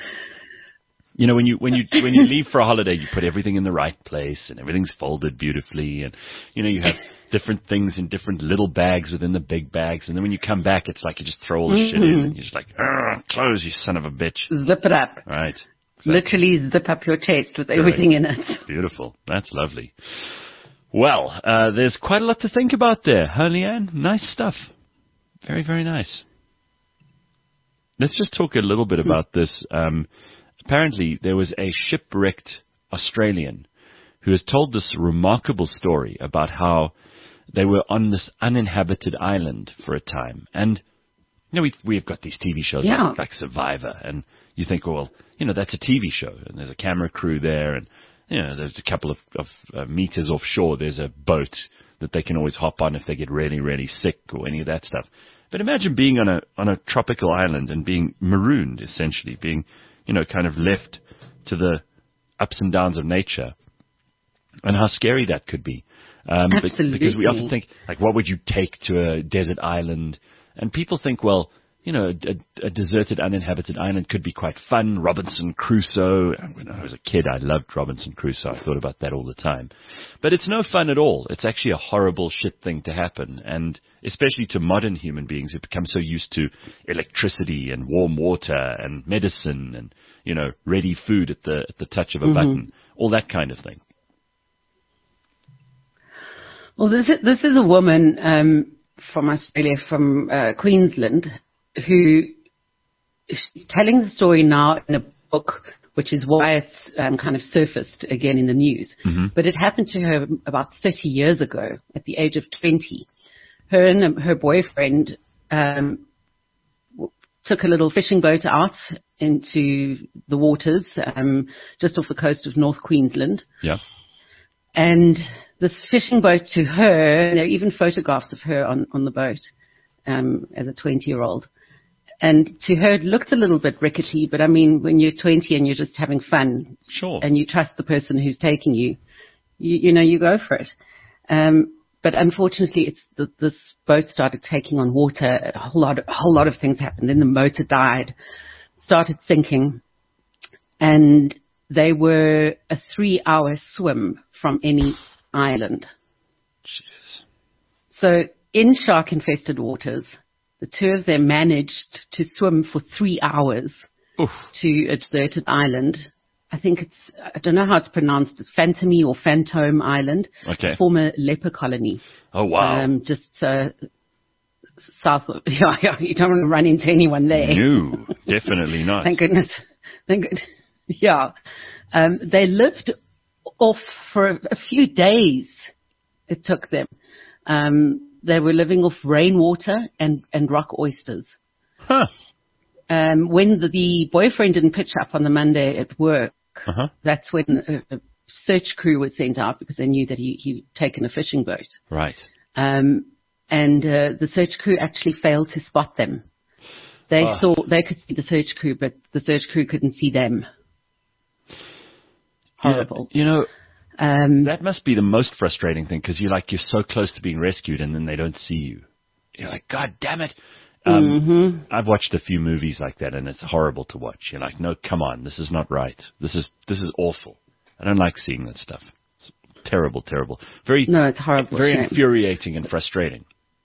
You know, when you, when you, when you leave for a holiday, you put everything in the right place and everything's folded beautifully. And, you know, you have different things in different little bags within the big bags. And then when you come back, it's like you just throw all the shit in and you're just like, "Ugh, close, you son of a bitch." Zip it up. Right. Literally zip up your chest with everything in it. Beautiful. That's lovely. Well, uh, there's quite a lot to think about there, huh, Leanne? Nice stuff. Very, very nice. Let's just talk a little bit about this. Um, apparently, there was a shipwrecked Australian who has told this remarkable story about how they were on this uninhabited island for a time. And, you know, we, we've got these T V shows Yeah. like, like Survivor, and you think, well, you know, that's a T V show, and there's a camera crew there, and, you know, there's a couple of, of uh, meters offshore, there's a boat that they can always hop on if they get really, really sick or any of that stuff. But imagine being on a on a tropical island and being marooned, essentially, being, you know, kind of left to the ups and downs of nature, and how scary that could be. Um, be- Absolutely. Because we often think, like, what would you take to a desert island? And people think, well, you know, a, a deserted, uninhabited island could be quite fun. Robinson Crusoe. When I was a kid, I loved Robinson Crusoe. I thought about that all the time. But it's no fun at all. It's actually a horrible shit thing to happen. And especially to modern human beings who become so used to electricity and warm water and medicine and, you know, ready food at the, at the touch of a Mm-hmm. button. All that kind of thing. Well, this is, this is a woman um, from Australia, from uh, Queensland, who is telling the story now in a book, which is why it's um, kind of surfaced again in the news. Mm-hmm. But it happened to her about thirty years ago, at the age of twenty. Her and her boyfriend um, w- took a little fishing boat out into the waters um, just off the coast of North Queensland. Yeah. And this fishing boat, to her, and there are even photographs of her on, on the boat um, as a twenty-year-old. And to her, it looked a little bit rickety, but I mean, when you're twenty and you're just having fun, Sure. and you trust the person who's taking you, you, you know, you go for it. Um, but unfortunately, it's the, this boat started taking on water. A whole lot, a whole lot of things happened. Then the motor died, started sinking, and they were a three-hour swim from any island. Jesus. So in shark-infested waters, the two of them managed to swim for three hours Oof. to a deserted island. I think it's, I don't know how it's pronounced, it's Phantomy or Phantom Island, Okay. a former leper colony. Oh, wow. Um, just uh, south of, yeah, yeah, you don't want to run into anyone there. No, definitely not. Thank goodness. Thank God. Yeah. Um, they lived off for a, a few days. It took them. Um, they were living off rainwater and, and rock oysters. Huh. Um, when the, the boyfriend didn't pitch up on the Monday at work, Uh-huh. that's when a, a search crew was sent out because they knew that he, he'd taken a fishing boat. Right. Um, and uh, the search crew actually failed to spot them. They Oh. saw, they could see the search crew, but the search crew couldn't see them. Horrible. You know, Um, that must be the most frustrating thing because you're like, you're so close to being rescued and then they don't see you. You're like, God damn it. Um, mm-hmm. I've watched a few movies like that and it's horrible to watch. You're like, no, come on. This is not right. This is, this is awful. I don't like seeing that stuff. It's terrible, terrible. Very, No, it's horrible. very Shame. infuriating and frustrating.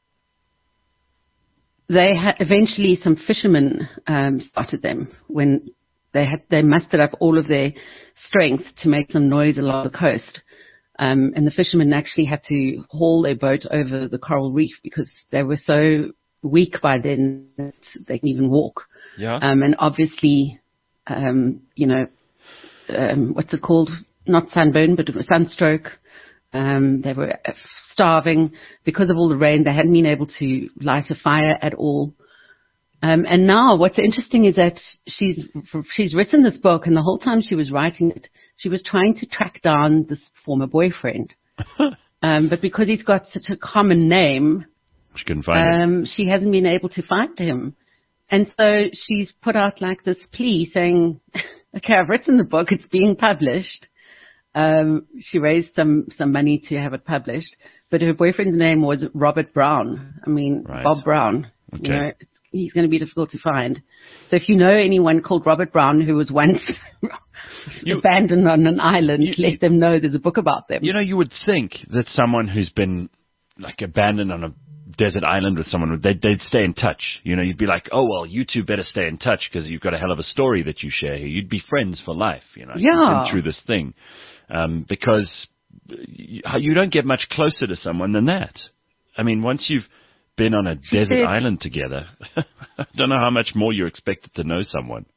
They had eventually some fishermen um, spotted them when they had they mustered up all of their strength to make some noise along the coast, um, and the fishermen actually had to haul their boat over the coral reef because they were so weak by then that they can even walk. Yeah. Um, and obviously, um, you know, um, what's it called? Not sunburn, but sunstroke. Um, they were starving because of all the rain. They hadn't been able to light a fire at all. Um, and now what's interesting is that she's, she's written this book, and the whole time she was writing it, she was trying to track down this former boyfriend. um, but because he's got such a common name, She couldn't find it. um, she hasn't been able to find him. And so she's put out like this plea saying, okay, I've written the book, it's being published. Um, she raised some, some money to have it published, but her boyfriend's name was Robert Brown. I mean, Right. Bob Brown. Okay. You know, it's, he's going to be difficult to find. So if you know anyone called Robert Brown who was once You- abandoned on an island, you- let them know there's a book about them. You know, you would think that someone who's been like abandoned on a desert island with someone, they'd, they'd stay in touch. You know, you'd be like, oh, well, you two better stay in touch because you've got a hell of a story that you share here. You'd be friends for life, you know. You've Yeah. been through this thing. Um, because you, you don't get much closer to someone than that. I mean, once you've been on a She desert said- island together, I don't know how much more you're expected to know someone.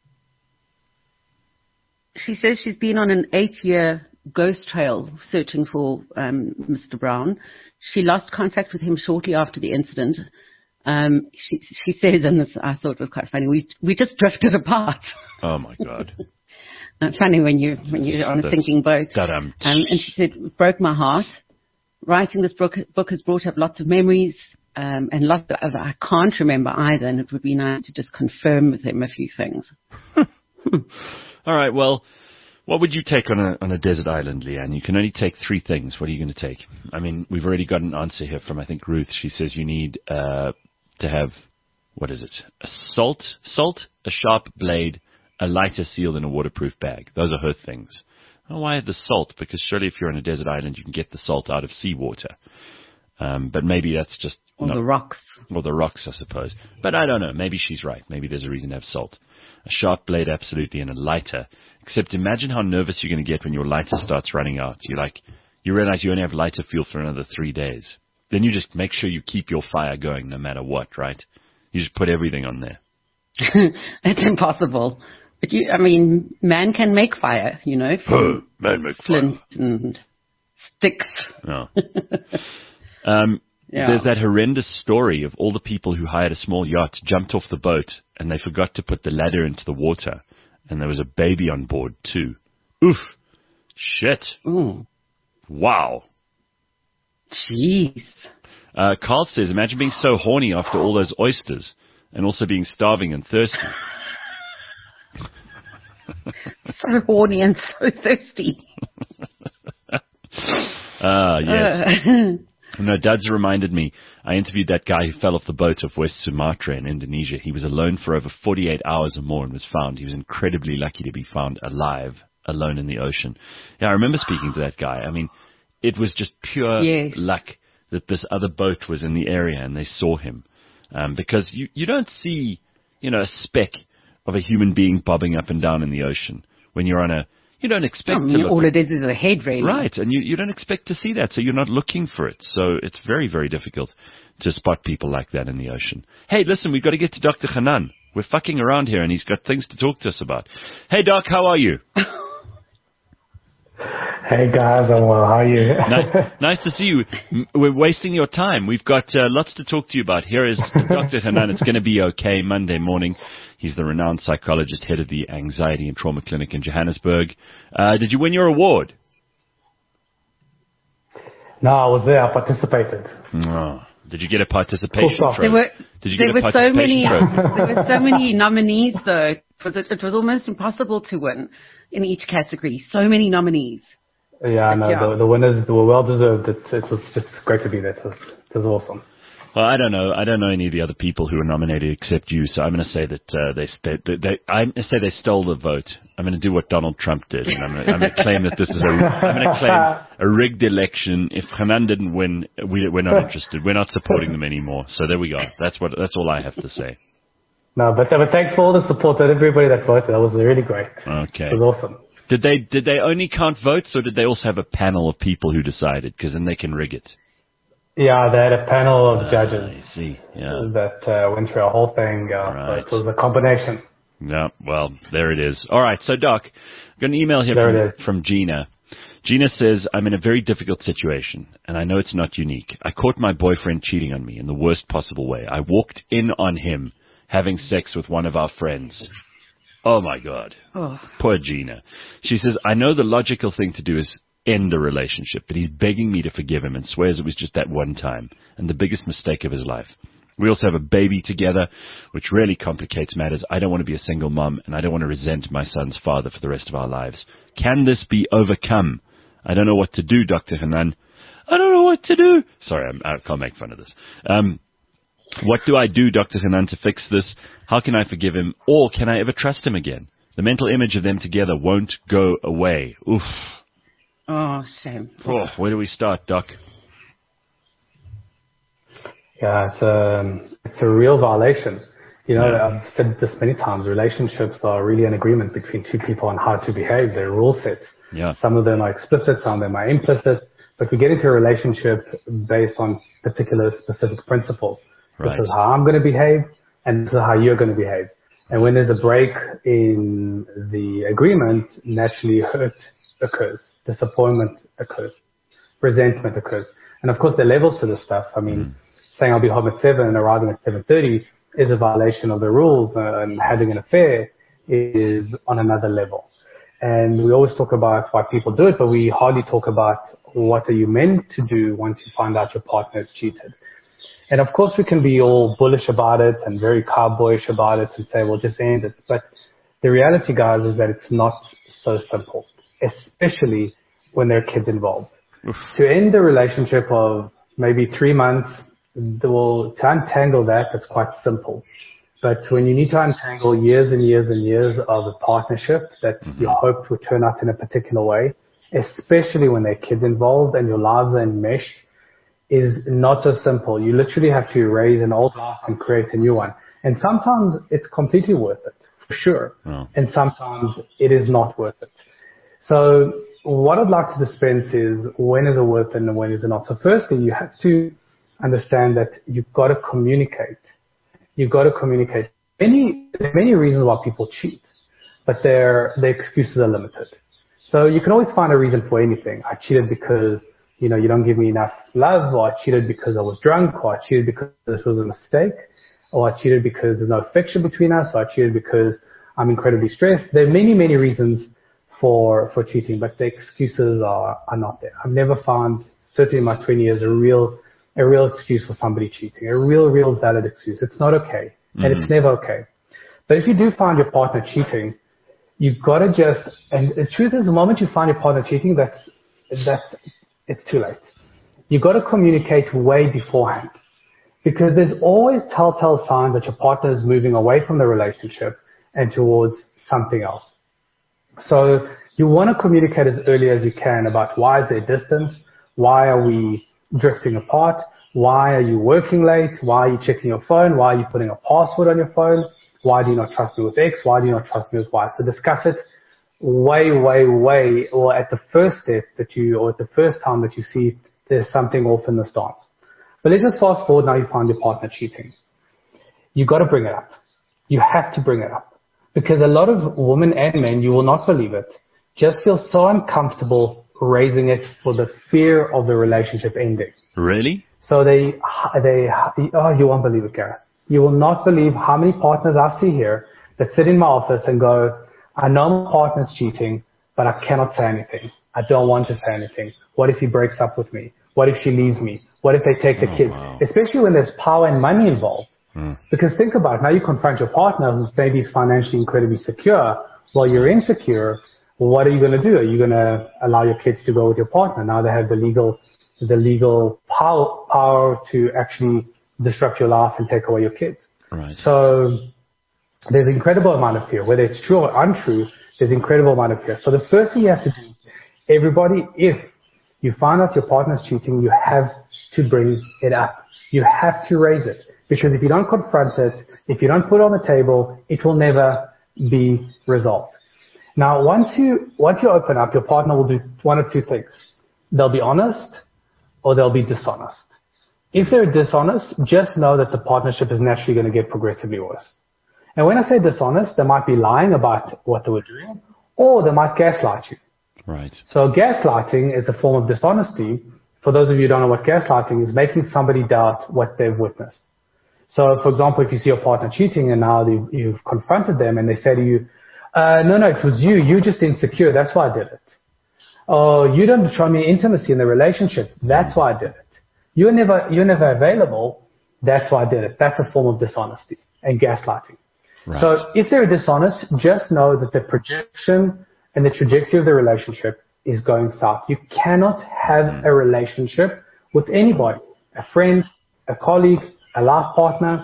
She says she's been on an eight-year ghost trail searching for um, Mister Brown. She lost contact with him shortly after the incident. Um, she, she says, and this I thought was quite funny, we we just drifted apart. Oh, my God. It's funny when, you, when you're on a That's- sinking boat. that, um, Um, and she said, it broke my heart. Writing this book, book has brought up lots of memories um, and lots that other I can't remember either, and it would be nice to just confirm with him a few things. All right, well, what would you take on a on a desert island, Leanne? You can only take three things. What are you going to take? I mean, we've already got an answer here from, I think, Ruth. She says you need uh, to have, what is it? A salt, salt, a sharp blade, a lighter seal, and a waterproof bag. Those are her things. Oh, why the salt? Because surely if you're on a desert island, you can get the salt out of seawater. Um, but maybe that's just... Or not- the rocks. Or the rocks, I suppose. But I don't know. Maybe she's right. Maybe there's a reason to have salt. A sharp blade, absolutely, and a lighter. Except imagine how nervous you're going to get when your lighter starts running out. You like, you realize you only have lighter fuel for another three days. Then you just make sure you keep your fire going no matter what, right? You just put everything on there. It's impossible. But you, I mean, man can make fire, you know, from Man, make flint and sticks. No. Um, Yeah. There's that horrendous story of all the people who hired a small yacht, jumped off the boat, and they forgot to put the ladder into the water. And there was a baby on board, too. Oof. Shit. Ooh, Wow. jeez. Uh, Carl says, imagine being so horny after all those oysters and also being starving and thirsty. So horny and so thirsty. Ah, yes. Uh, No, Duds reminded me, I interviewed that guy who fell off the boat off West Sumatra in Indonesia. He was alone for over forty-eight hours or more and was found. He was incredibly lucky to be found alive, alone in the ocean. Yeah, I remember speaking to that guy. I mean, it was just pure Yes. luck that this other boat was in the area and they saw him. Um, because you, you don't see, you know, a speck of a human being bobbing up and down in the ocean when you're on a, you don't expect I to mean, look all at- it is is a head, really. Right, and you, you don't expect to see that, so you're not looking for it. So it's very, very difficult to spot people like that in the ocean. Hey, listen, we've got to get to Doctor Hanan. We're fucking around here, and he's got things to talk to us about. Hey, Doc, how are you? Hey guys, I'm well. How are you? nice, nice to see you. We're wasting your time. We've got uh, lots to talk to you about. Here is Doctor Hanan. It's going to be okay Monday morning. He's the renowned psychologist, head of the Anxiety and Trauma Clinic in Johannesburg. Uh, did you win your award? No, I was there. I participated. Oh. Did you get a participation Cool trophy? There were, Did you there get a were so many. participation There were so many nominees, though. It was, it was almost impossible to win in each category. So many nominees. Yeah, no, Yeah. the, the winners were well deserved. It, it was just great to be there. It was, it was awesome. Well, I don't know. I don't know any of the other people who were nominated except you. So I'm going to say that uh, they, they, they. I'm going to say they stole the vote. I'm going to do what Donald Trump did, and I'm going to, I'm going to claim that this is a. I'm going to claim a rigged election. If Hanan didn't win, we, we're not interested. We're not supporting them anymore. So there we go. That's what. That's all I have to say. No, but, but thanks for all the support that everybody that voted. That was really great. Okay. It was awesome. Did they did they only count votes, or did they also have a panel of people who decided? Because then they can rig it. Yeah, they had a panel of judges I see. Yeah. that uh, went through a whole thing. Uh, Right. So it was a combination. Yeah. Well, there it is. All right. So, Doc, I've got an email here There it from, is. from Gina. Gina says, I'm in a very difficult situation, and I know it's not unique. I caught my boyfriend cheating on me in the worst possible way. I walked in on him having sex with one of our friends. Oh, my God. Oh. Poor Gina. She says, I know the logical thing to do is end the relationship, but he's begging me to forgive him and swears it was just that one time and the biggest mistake of his life. We also have a baby together, which really complicates matters. I don't want to be a single mom, and I don't want to resent my son's father for the rest of our lives. Can this be overcome? I don't know what to do, Doctor Hanan. I don't know what to do. Sorry, I'm, I can't make fun of this. Um, what do I do, Doctor Hanan, to fix this? How can I forgive him? Or can I ever trust him again? The mental image of them together won't go away. Oof. Oh, shame. Oh, where do we start, Doc? Yeah, it's a, it's a real violation. You know, I've said this many times, relationships are really an agreement between two people on how to behave. They're rule sets. Yeah. Some of them are explicit, some of them are implicit, but we get into a relationship based on particular specific principles. Right. This is how I'm going to behave, and this is how you're going to behave. And when there's a break in the agreement, naturally hurt occurs, disappointment occurs, resentment occurs. And of course, there are levels to this stuff. I mean, mm. saying I'll be home at seven and arriving at seven thirty is a violation of the rules, uh, and having an affair is on another level. And we always talk about why people do it, but we hardly talk about what are you meant to do once you find out your partner has cheated. And of course, we can be all bullish about it and very cowboyish about it and say, well, just end it. But the reality, guys, is that it's not so simple, especially when there are kids involved. Oof. To end the relationship of maybe three months, well, to untangle that, that's quite simple. But when you need to untangle years and years and years of a partnership that mm-hmm. you hoped would turn out in a particular way, especially when there are kids involved and your lives are enmeshed, is not so simple. You literally have to erase an old life and create a new one. And sometimes it's completely worth it, for sure. Oh. And sometimes it is not worth it. So what I'd like to dispense is when is it worth it and when is it not. So firstly, you have to understand that you've got to communicate. You've got to communicate. Many, there are many reasons why people cheat, but their, their excuses are limited. So you can always find a reason for anything. I cheated because you know, you don't give me enough love, or I cheated because I was drunk, or I cheated because this was a mistake, or I cheated because there's no affection between us, or I cheated because I'm incredibly stressed. There are many, many reasons for, for cheating, but the excuses are, are not there. I've never found, certainly in my twenty years, a real, a real excuse for somebody cheating, a real, real valid excuse. It's not okay. Mm-hmm. And it's never okay. But if you do find your partner cheating, you've got to just, and the truth is the moment you find your partner cheating, that's, that's, it's too late. You've got to communicate way beforehand, because there's always telltale signs that your partner is moving away from the relationship and towards something else. So you want to communicate as early as you can about why is there distance? Why are we drifting apart? Why are you working late? Why are you checking your phone? Why are you putting a password on your phone? Why do you not trust me with X? Why do you not trust me with Y? So discuss it way, way, way, or at the first step that you, or at the first time that you see there's something off in the stance. But let's just fast forward now. You find your partner cheating. You got to bring it up. you have to bring it up. Because a lot of women and men, you will not believe it, just feel so uncomfortable raising it for the fear of the relationship ending. Really? So they, they, oh, you won't believe it, Gareth. You will not believe how many partners I see here that sit in my office and go, I know my partner's cheating, but I cannot say anything. I don't want to say anything. What if he breaks up with me? What if she leaves me? What if they take the oh, kids? Wow. Especially when there's power and money involved. Mm. Because think about it. Now you confront your partner who's maybe is financially incredibly secure while you're insecure. Well, what are you going to do? Are you going to allow your kids to go with your partner? Now they have the legal, the legal power, power to actually disrupt your life and take away your kids. Right. So there's an incredible amount of fear. Whether it's true or untrue, there's an incredible amount of fear. So the first thing you have to do, everybody, if you find out your partner's cheating, you have to bring it up. You have to raise it. Because if you don't confront it, if you don't put it on the table, it will never be resolved. Now, once you, once you open up, your partner will do one of two things. They'll be honest or they'll be dishonest. If they're dishonest, just know that the partnership is naturally going to get progressively worse. And when I say dishonest, they might be lying about what they were doing, or they might gaslight you. Right. So gaslighting is a form of dishonesty. For those of you who don't know what gaslighting is, making somebody doubt what they've witnessed. So, for example, if you see your partner cheating and now you've confronted them and they say to you, uh, no, no, it was you. You're just insecure. That's why I did it. Oh, you don't show me intimacy in the relationship. That's why I did it. You're never, you're never available. That's why I did it. That's a form of dishonesty and gaslighting. Right. So if they're dishonest, just know that the projection and the trajectory of the relationship is going south. You cannot have mm. a relationship with anybody, a friend, a colleague, a life partner,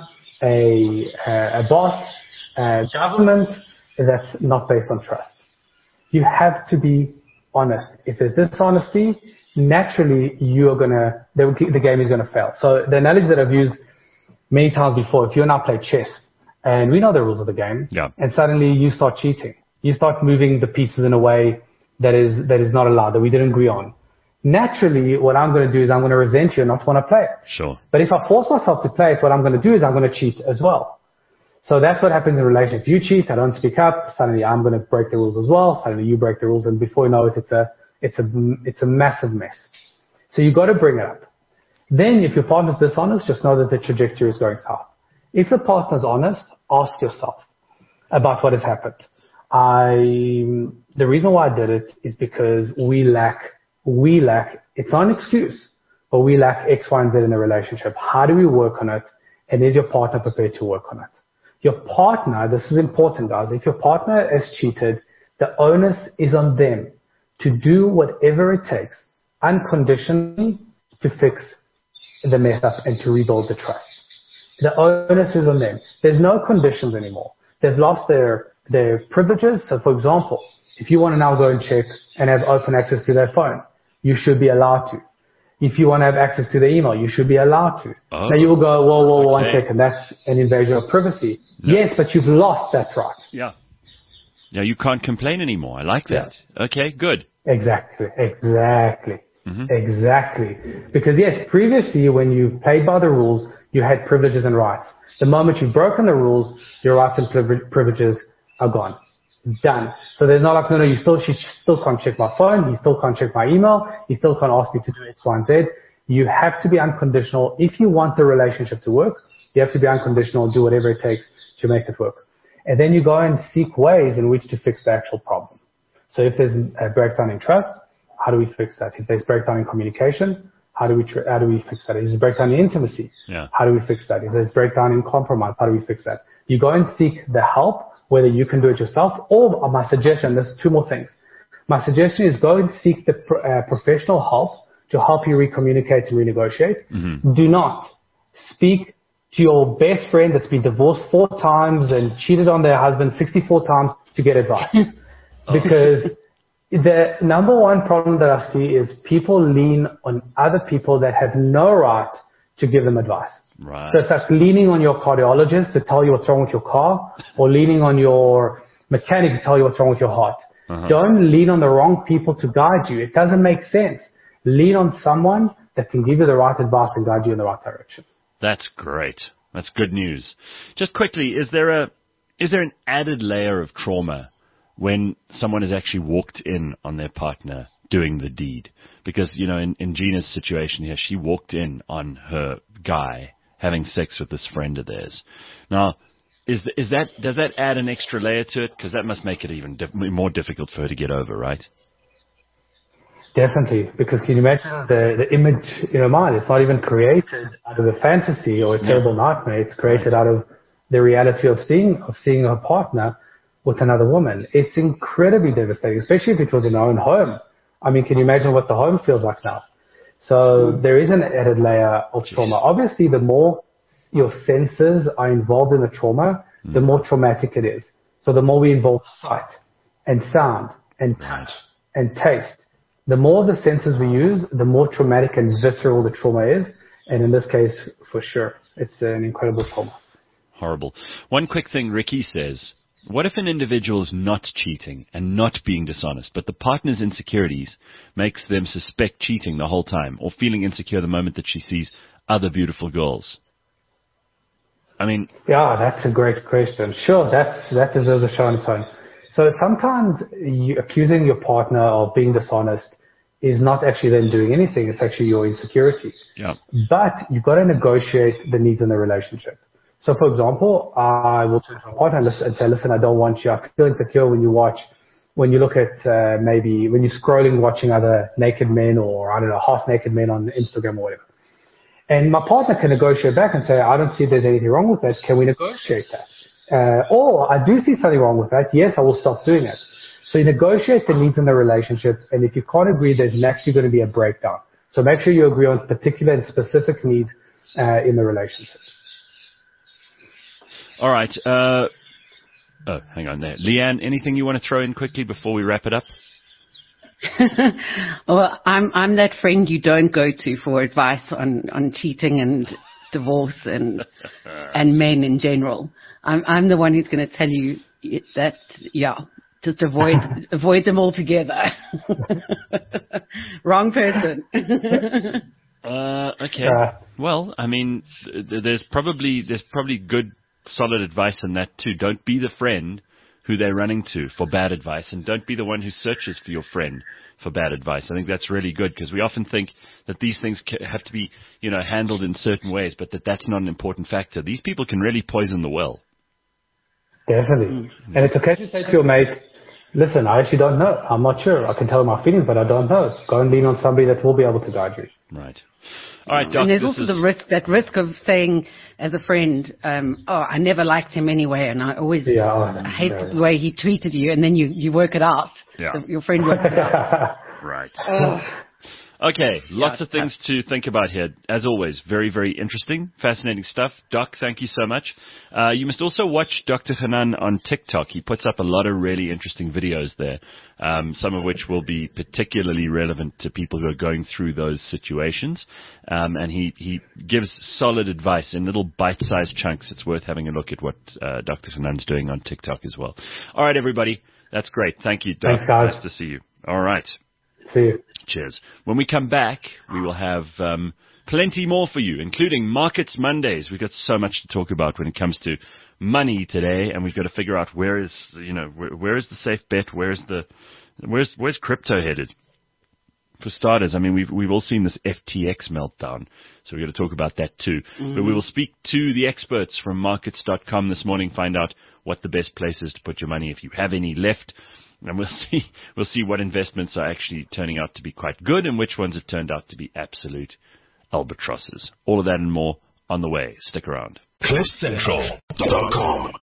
a, a, a boss, a government that's not based on trust. You have to be honest. If there's dishonesty, naturally you are gonna, the, the game is gonna fail. So the analogy that I've used many times before, if you and I play chess and we know the rules of the game, yeah. and suddenly you start cheating, you start moving the pieces in a way that is, that is not allowed, that we didn't agree on. Naturally, what I'm going to do is I'm going to resent you and not want to play it. Sure. But if I force myself to play it, what I'm going to do is I'm going to cheat as well. So that's what happens in a relationship. You cheat, I don't speak up, suddenly I'm going to break the rules as well, suddenly you break the rules, and before you know it, it's a, it's a, it's a massive mess. So you've got to bring it up. Then if your partner's dishonest, just know that the trajectory is going south. If the partner's honest, ask yourself about what has happened. I, the reason why I did it is because we lack, we lack, it's not an excuse, but we lack X, Y, and Z in a relationship. How do we work on it? And is your partner prepared to work on it? Your partner, this is important, guys. If your partner has cheated, the onus is on them to do whatever it takes unconditionally to fix the mess up and to rebuild the trust. The onus is on them. There's no conditions anymore. They've lost their, their privileges. So for example, if you want to now go and check and have open access to their phone, you should be allowed to. If you want to have access to their email, you should be allowed to. Oh, now you will go, whoa, whoa, whoa, okay. one second. That's an invasion of privacy. No. Yes, but you've lost that right. Yeah. Yeah, you can't complain anymore. I like that. Yeah. Okay, good. Exactly, exactly, mm-hmm. exactly. Because yes, previously when you played by the rules, you had privileges and rights. The moment you've broken the rules, your rights and privileges are gone. Done. So there's not like, no, no, you still, she still can't check my phone, he still can't check my email, he still can't ask me to do X, Y, and Z. You have to be unconditional. If you want the relationship to work, you have to be unconditional and do whatever it takes to make it work. And then you go and seek ways in which to fix the actual problem. So if there's a breakdown in trust, how do we fix that? If there's breakdown in communication, how do we, tr- how do we fix that? If there's breakdown in intimacy, yeah. how do we fix that? If there's breakdown in compromise, how do we fix that? You go and seek the help, whether you can do it yourself, or my suggestion, there's two more things. My suggestion is go and seek the pro- uh, professional help to help you recommunicate and renegotiate. Mm-hmm. Do not speak to your best friend that's been divorced four times and cheated on their husband sixty-four times to get advice. oh. Because the number one problem that I see is people lean on other people that have no right to give them advice. Right. So it's like leaning on your cardiologist to tell you what's wrong with your car, or leaning on your mechanic to tell you what's wrong with your heart. Uh-huh. Don't lean on the wrong people to guide you. It doesn't make sense. Lean on someone that can give you the right advice and guide you in the right direction. That's great. That's good news. Just quickly, is there a is there an added layer of trauma when someone has actually walked in on their partner doing the deed? Because, you know, in, in Gina's situation here, she walked in on her guy having sex with this friend of theirs. Now, is is that does that add an extra layer to it? Because that must make it even diff- more difficult for her to get over, right? Definitely, because can you imagine the, the image in her mind? It's not even created out of a fantasy or a terrible no. nightmare. It's created right. out of the reality of seeing of seeing her partner with another woman. It's incredibly devastating, especially if it was in her own home. I mean, can you imagine what the home feels like now? So mm. there is an added layer of Jeez. trauma. Obviously, the more your senses are involved in the trauma, mm. the more traumatic it is. So the more we involve sight and sound and touch right. and taste, the more the senses we use, the more traumatic and visceral the trauma is. And in this case, for sure, it's an incredible trauma. Horrible. One quick thing Ricky says, what if an individual is not cheating and not being dishonest, but the partner's insecurities makes them suspect cheating the whole time or feeling insecure the moment that she sees other beautiful girls? I mean... Yeah, that's a great question. Sure, that's, that deserves a show on its own. So sometimes you, accusing your partner of being dishonest is not actually them doing anything. It's actually your insecurity. Yeah. But you've got to negotiate the needs in the relationship. So, for example, I will turn to my partner and, listen, and say, listen, I don't want you. I feel insecure when you watch, when you look at uh, maybe when you're scrolling, watching other naked men or, I don't know, half-naked men on Instagram or whatever. And my partner can negotiate back and say, I don't see there's anything wrong with that. Can we negotiate that? Uh, or I do see something wrong with that. Yes, I will stop doing it. So you negotiate the needs in the relationship, and if you can't agree, there's naturally going to be a breakdown. So make sure you agree on particular and specific needs uh, in the relationship. All right. Uh, oh, hang on there. Leanne, anything you want to throw in quickly before we wrap it up? Well, I'm I'm that friend you don't go to for advice on, on cheating and divorce and and men in general. I'm I'm the one who's going to tell you that, yeah, just avoid avoid them altogether. Wrong person. uh, okay. Well, I mean, th- there's probably there's probably good, solid advice in that too. Don't be the friend who they're running to for bad advice, and don't be the one who searches for your friend for bad advice. I think that's really good, because we often think that these things have to be, you know, handled in certain ways, but that that's not an important factor. These people can really poison the well. Definitely. Mm-hmm. And it's okay to say to your mate, listen, I actually don't know. I'm not sure. I can tell my feelings, but I don't know. Go and lean on somebody that will be able to guide you. Right. All right, Doc, and there's also is... the risk, that risk of saying as a friend, um, oh, I never liked him anyway, and I always yeah, I hate yeah. the way he treated you, and then you, you work it out. Yeah. Your friend works it out. Right. Uh, Okay, lots yeah, of things to think about here. As always, very, very interesting, fascinating stuff. Doc, thank you so much. Uh, you must also watch Doctor Hanan on TikTok. He puts up a lot of really interesting videos there, um, some of which will be particularly relevant to people who are going through those situations. Um, and he, he gives solid advice in little bite-sized chunks. It's worth having a look at what uh, Doctor Hanan's doing on TikTok as well. All right, everybody. That's great. Thank you, Doc. Thanks, guys. Nice to see you. All right. See you. Cheers. When we come back, we will have um, plenty more for you, including Markets Mondays. We've got so much to talk about when it comes to money today, and we've got to figure out where is, you know, where, where is the safe bet? Where's the, where's where's crypto headed? For starters, I mean, we've we've all seen this F T X meltdown, so we've got to talk about that too. Mm-hmm. But we will speak to the experts from markets dot com this morning, find out what the best place is to put your money if you have any left. And we'll see we'll see what investments are actually turning out to be quite good and which ones have turned out to be absolute albatrosses. All of that and more on the way. Stick around. cliff central dot com